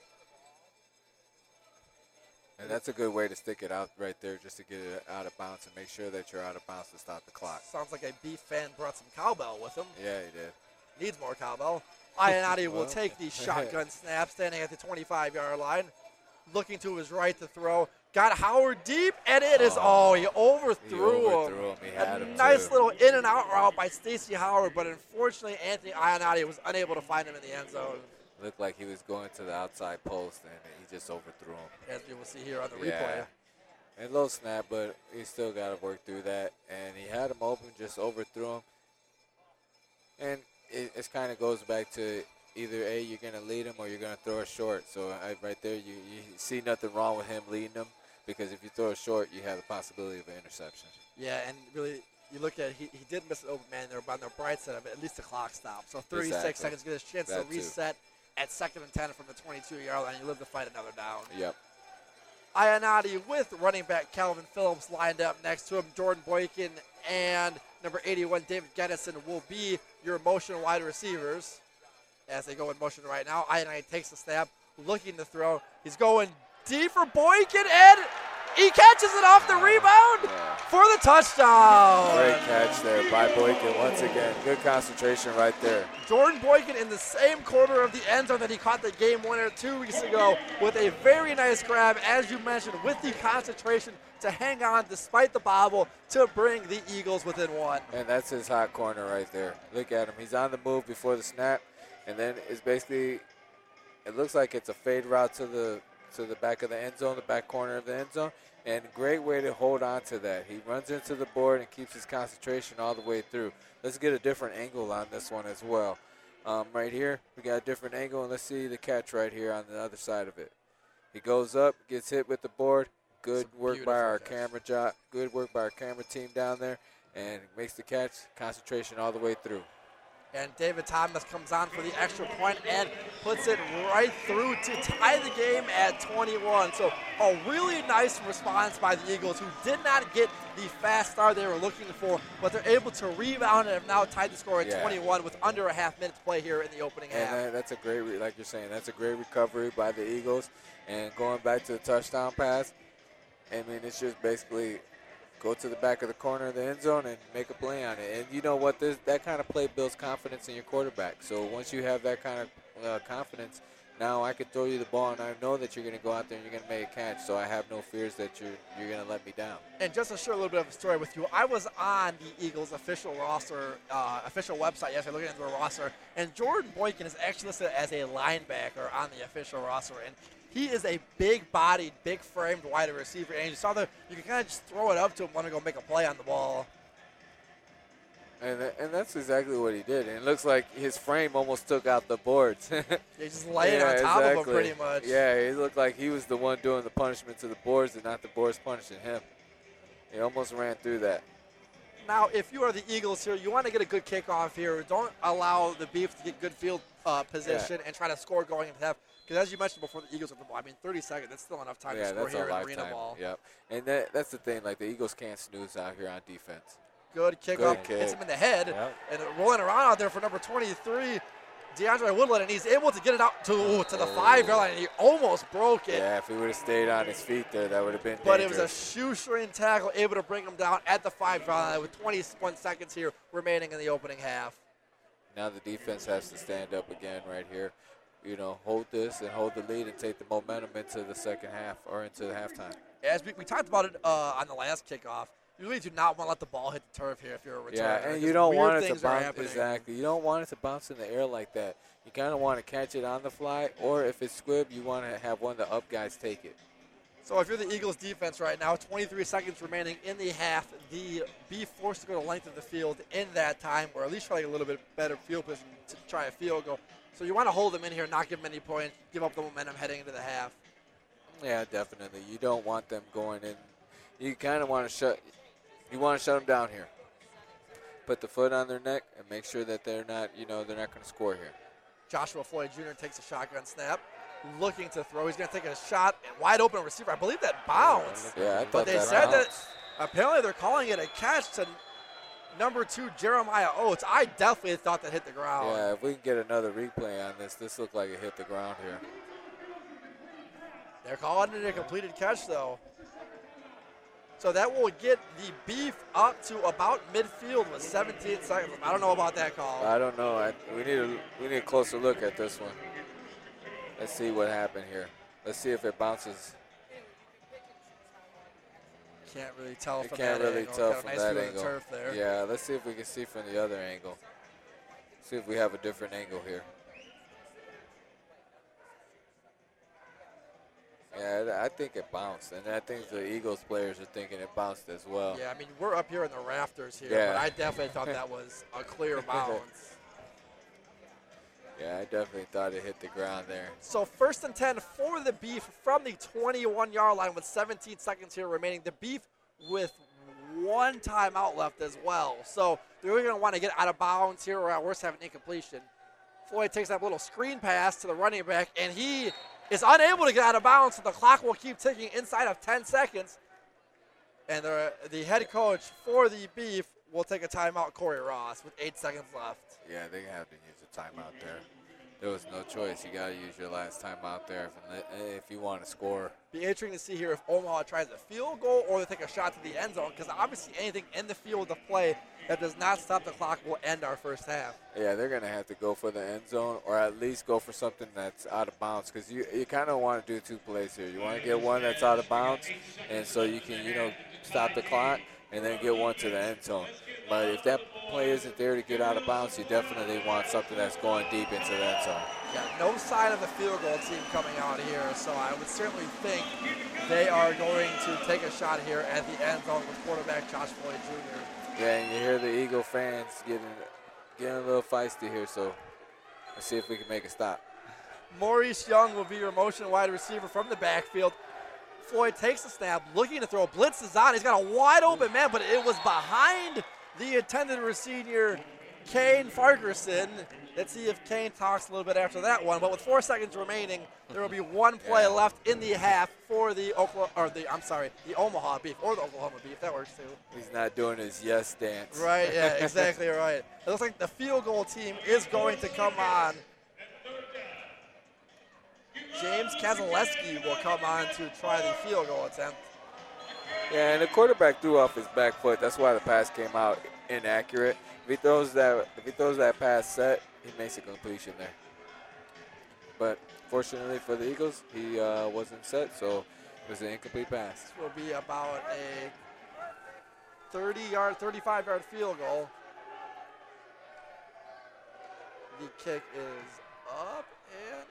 And that's a good way to stick it out right there just to get it out of bounds and make sure that you're out of bounds to stop the clock. Sounds like a Beef fan brought some cowbell with him. Yeah, he did. Needs more cowbell. Ionati will take the shotgun snap, standing at the 25-yard line. Looking to his right to throw. Got Howard deep, and it is, he overthrew him. He had him nice too. little in and out route by Stacey Howard, but unfortunately Anthony Ionati was unable to find him in the end zone. Looked like he was going to the outside post, and he just overthrew him. As you will see here on the replay. And a little snap, but he still got to work through that. And he had him open, just overthrew him. And it kind of goes back to either, A, you're going to lead him or you're going to throw it short. So right there, you see nothing wrong with him leading him because if you throw it short, you have the possibility of an interception. Yeah, and really, you look at it, he did miss an open man there, but on the bright side of it, at least the clock stopped. So 36 seconds, get his chance to reset at 2nd and 10 from the 22-yard line. You live to fight another down. Yep. Ionati with running back Calvin Phillips lined up next to him. Jordan Boykin and number 81, David Gettison, will be your motion wide receivers as they go in motion right now. Ionati takes the snap, looking to throw. He's going deep for Boykin, and he catches it off the rebound for the touchdown. Great catch there by Boykin once again. Good concentration right there. Jordan Boykin in the same corner of the end zone that he caught the game winner 2 weeks ago with a very nice grab, as you mentioned, with the concentration to hang on despite the bobble to bring the Eagles within one. And that's his hot corner right there. Look at him. He's on the move before the snap, and then it's basically, it looks like it's a fade route to the back of the end zone, the back corner of the end zone, and great way to hold on to that. He runs into the board and keeps his concentration all the way through. Let's get a different angle on this one as well. Right here, we got a different angle, and let's see the catch right here on the other side of it. He goes up, gets hit with the board. Good work by our camera job. Good work by our camera team down there, and makes the catch. Concentration all the way through. And David Thomas comes on for the extra point and puts it right through to tie the game at 21. So a really nice response by the Eagles, who did not get the fast start they were looking for, but they're able to rebound and have now tied the score at 21 with under a half minute to play here in the opening half. And that's a great, like you're saying, that's a great recovery by the Eagles. And going back to the touchdown pass, I mean, it's just basically go to the back of the corner of the end zone and make a play on it. And you know what? That kind of play builds confidence in your quarterback. So once you have that kind of confidence, now I can throw you the ball, and I know that you're going to go out there and you're going to make a catch. So I have no fears that you're going to let me down. And just to share a little bit of a story with you, I was on the Eagles official roster, official website yesterday, looking at their roster, and Jordan Boykin is actually listed as a linebacker on the official roster. And he is a big-bodied, big-framed wide receiver, and you saw you can kind of just throw it up to him, want to go make a play on the ball. And that's exactly what he did. And it looks like his frame almost took out the boards. He's just laying on top of him pretty much. Yeah, it looked like he was the one doing the punishment to the boards and not the boards punishing him. He almost ran through that. Now, if you are the Eagles here, you want to get a good kickoff here. Don't allow the Beef to get good field position and try to score going into half. Because as you mentioned before, the Eagles have the ball. I mean, 30 seconds, that's still enough time to score here in arena ball. Yep. And that's the thing. Like, the Eagles can't snooze out here on defense. Good kickoff. Hits him in the head. Yep. And rolling around out there for number 23, DeAndre Woodland, and he's able to get it out to the 5-yard line, and he almost broke it. Yeah, if he would have stayed on his feet there, that would have been But dangerous. it was a shoestring tackle, able to bring him down at the 5-yard line with 21 seconds here remaining in the opening half. Now the defense has to stand up again right here. You know, hold this and hold the lead and take the momentum into the second half or into the halftime. As we talked about it on the last kickoff, you really do not want to let the ball hit the turf here if you're a returner. Yeah, and you don't want it to bounce. Exactly. You don't want it to bounce in the air like that. You kind of want to catch it on the fly, or if it's squib, you want to have one of the up guys take it. So if you're the Eagles defense right now, 23 seconds remaining in the half, the Beef forced to go to length of the field in that time, or at least try to get a little bit better field position to try a field goal. So you want to hold them in here, not give them any points, give up the momentum heading into the half. Yeah, definitely. You don't want them going in. You kind of want to shut. You want to shut them down here. Put the foot on their neck and make sure that they're not. They're not going to score here. Joshua Floyd Jr. takes a shotgun snap, looking to throw. He's going to take a shot, wide open receiver. I believe that bounced. Yeah, I thought but they that said bounced. that apparently they're calling it a catch to number 2 Jeremiah Oates. I definitely thought that hit the ground. Yeah, if we can get another replay on this looked like it hit the ground here. They're calling it a completed catch, though. So that will get the Beef up to about midfield with 17 seconds. I don't know about that call. I don't know. We need a closer look at this one. Let's see what happened here. Let's see if it bounces. Can't really tell from Can't that really angle. tell Got a from nice that view of angle. the turf there. Yeah, let's see if we can see from the other angle. See if we have a different angle here. Yeah, I think it bounced, and I think the Eagles players are thinking it bounced as well. Yeah, I mean, we're up here in the rafters here, Yeah. but I definitely thought that was a clear bounce. Yeah, I definitely thought it hit the ground there. So 1st and 10 for the Beef from the 21-yard line with 17 seconds here remaining. The Beef with one timeout left as well. So they're really going to want to get out of bounds here, or at worst have an incompletion. Floyd takes that little screen pass to the running back, and he is unable to get out of bounds, so the clock will keep ticking inside of 10 seconds. And the head coach for the Beef will take a timeout, Corey Ross, with 8 seconds left. Yeah, they have to use a timeout there. There was no choice. You got to use your last timeout there if you want to score. Be interesting to see here if Omaha tries a field goal or they take a shot to the end zone, because obviously anything in the field of play that does not stop the clock will end our first half. Yeah, they're going to have to go for the end zone or at least go for something that's out of bounds, because you kind of want to do 2 plays here. You want to get one that's out of bounds, and so you can, stop the clock and then get one to the end zone. But if that play isn't there to get out of bounds, you definitely want something that's going deep into the end zone. Yeah, no sign of the field goal team coming out here, so I would certainly think they are going to take a shot here at the end zone with quarterback Josh Floyd Jr. Yeah, and you hear the Eagle fans getting a little feisty here, so let's see if we can make a stop. Maurice Young will be your motion wide receiver from the backfield. Floyd takes the snap, looking to throw. Blitz is on. He's got a wide open man, but it was behind the intended receiver, Kane Farquharson. Let's see if Kane talks a little bit after that one. But with 4 seconds remaining, there will be one play left in the half for the Omaha Beef, or the Oklahoma Beef. That works too. He's not doing his yes dance. Right, yeah, exactly right. It looks like the field goal team is going to come on. James Kazaleski will come on to try the field goal attempt. Yeah, and the quarterback threw off his back foot. That's why the pass came out inaccurate. If he throws that pass set, he makes a completion there. But fortunately for the Eagles, he wasn't set, so it was an incomplete pass. This will be about a 35-yard field goal. The kick is up, and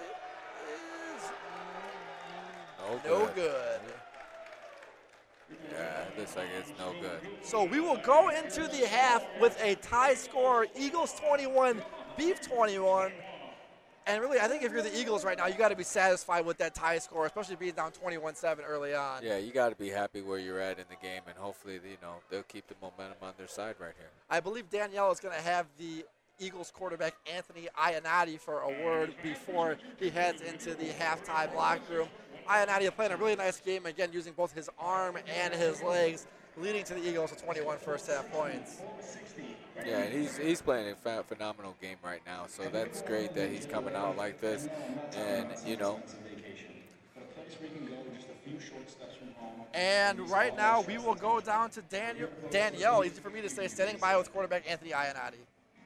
it is no good. looks like it's no good. So we will go into the half with a tie score, Eagles 21, Beef 21. And really, I think if you're the Eagles right now, you got to be satisfied with that tie score, especially being down 21-7 early on. Yeah, you got to be happy where you're at in the game, and hopefully, they'll keep the momentum on their side right here. I believe Danielle is going to have the Eagles quarterback Anthony Ionati for a word before he heads into the halftime locker room. Ionati playing a really nice game, again, using both his arm and his legs, leading to the Eagles with 21 first-half points. Yeah, and he's playing a phenomenal game right now, so that's great that he's coming out like this. And, And right now, we will go down to Danielle, easy for me to say, standing by with quarterback Anthony Ionati.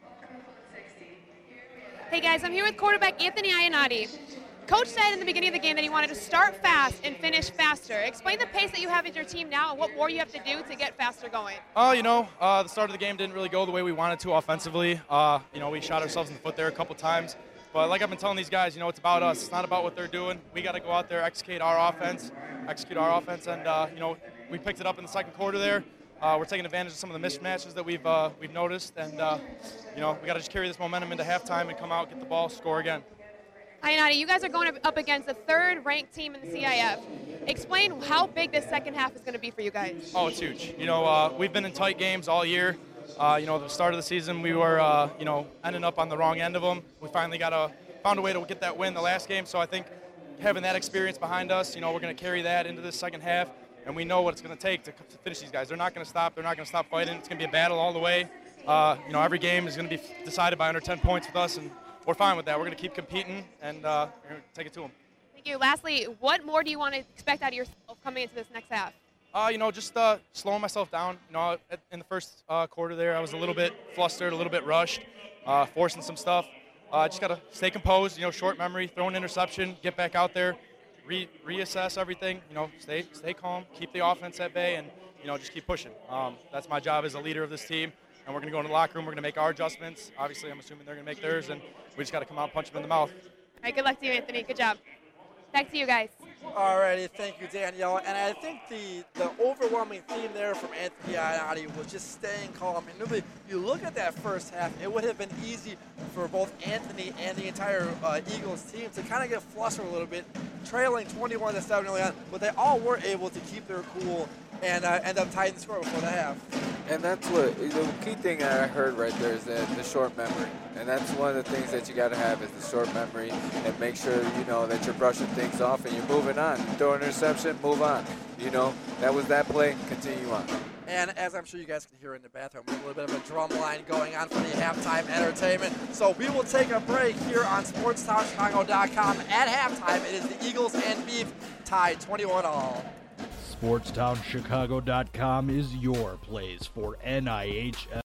Hey, guys, I'm here with quarterback Anthony Ionati. Coach said in the beginning of the game that he wanted to start fast and finish faster. Explain the pace that you have in your team now and what more you have to do to get faster going. The start of the game didn't really go the way we wanted to offensively. We shot ourselves in the foot there a couple times. But like I've been telling these guys, it's about us. It's not about what they're doing. We got to go out there, execute our offense. And, we picked it up in the second quarter there. We're taking advantage of some of the mismatches that we've noticed. And, we got to just carry this momentum into halftime and come out, get the ball, score again. Ionati, you guys are going up against the third-ranked team in the CIF. Explain how big this second half is going to be for you guys. Oh, it's huge. We've been in tight games all year. The start of the season, we were, ending up on the wrong end of them. We finally found a way to get that win the last game. So I think having that experience behind us, we're going to carry that into this second half, and we know what it's going to take to finish these guys. They're not going to stop. They're not going to stop fighting. It's going to be a battle all the way. Every game is going to be decided by under 10 points with us, and we're fine with that. We're going to keep competing, and we're going to take it to them. Thank you. Lastly, what more do you want to expect out of yourself coming into this next half? Just slowing myself down. In the first quarter there, I was a little bit flustered, a little bit rushed, forcing some stuff. Just got to stay composed, short memory, throw an interception, get back out there, reassess everything, stay calm, keep the offense at bay, and, just keep pushing. That's my job as a leader of this team. And we're going to go in the locker room. We're going to make our adjustments. Obviously, I'm assuming they're going to make theirs, and we just got to come out and punch them in the mouth. All right, good luck to you, Anthony. Good job. Back to you guys. All righty, thank you, Danielle. And I think the overwhelming theme there from Anthony Ionati was just staying calm. And really, you look at that first half, it would have been easy for both Anthony and the entire Eagles team to kind of get flustered a little bit, trailing 21-7 early on, but they all were able to keep their cool and end up tying the score before the half. And that's what the key thing I heard right there is the short memory. And that's one of the things that you got to have is the short memory, and make sure, that you're brushing things off and you're moving on. You throw an interception, move on. That was that play, continue on. And as I'm sure you guys can hear in the bathroom, a little bit of a drum line going on for the halftime entertainment. So we will take a break here on SportsTownChicago.com. At halftime, it is the Eagles and Beef tied 21-all. SportsTownChicago.com is your place for NIHL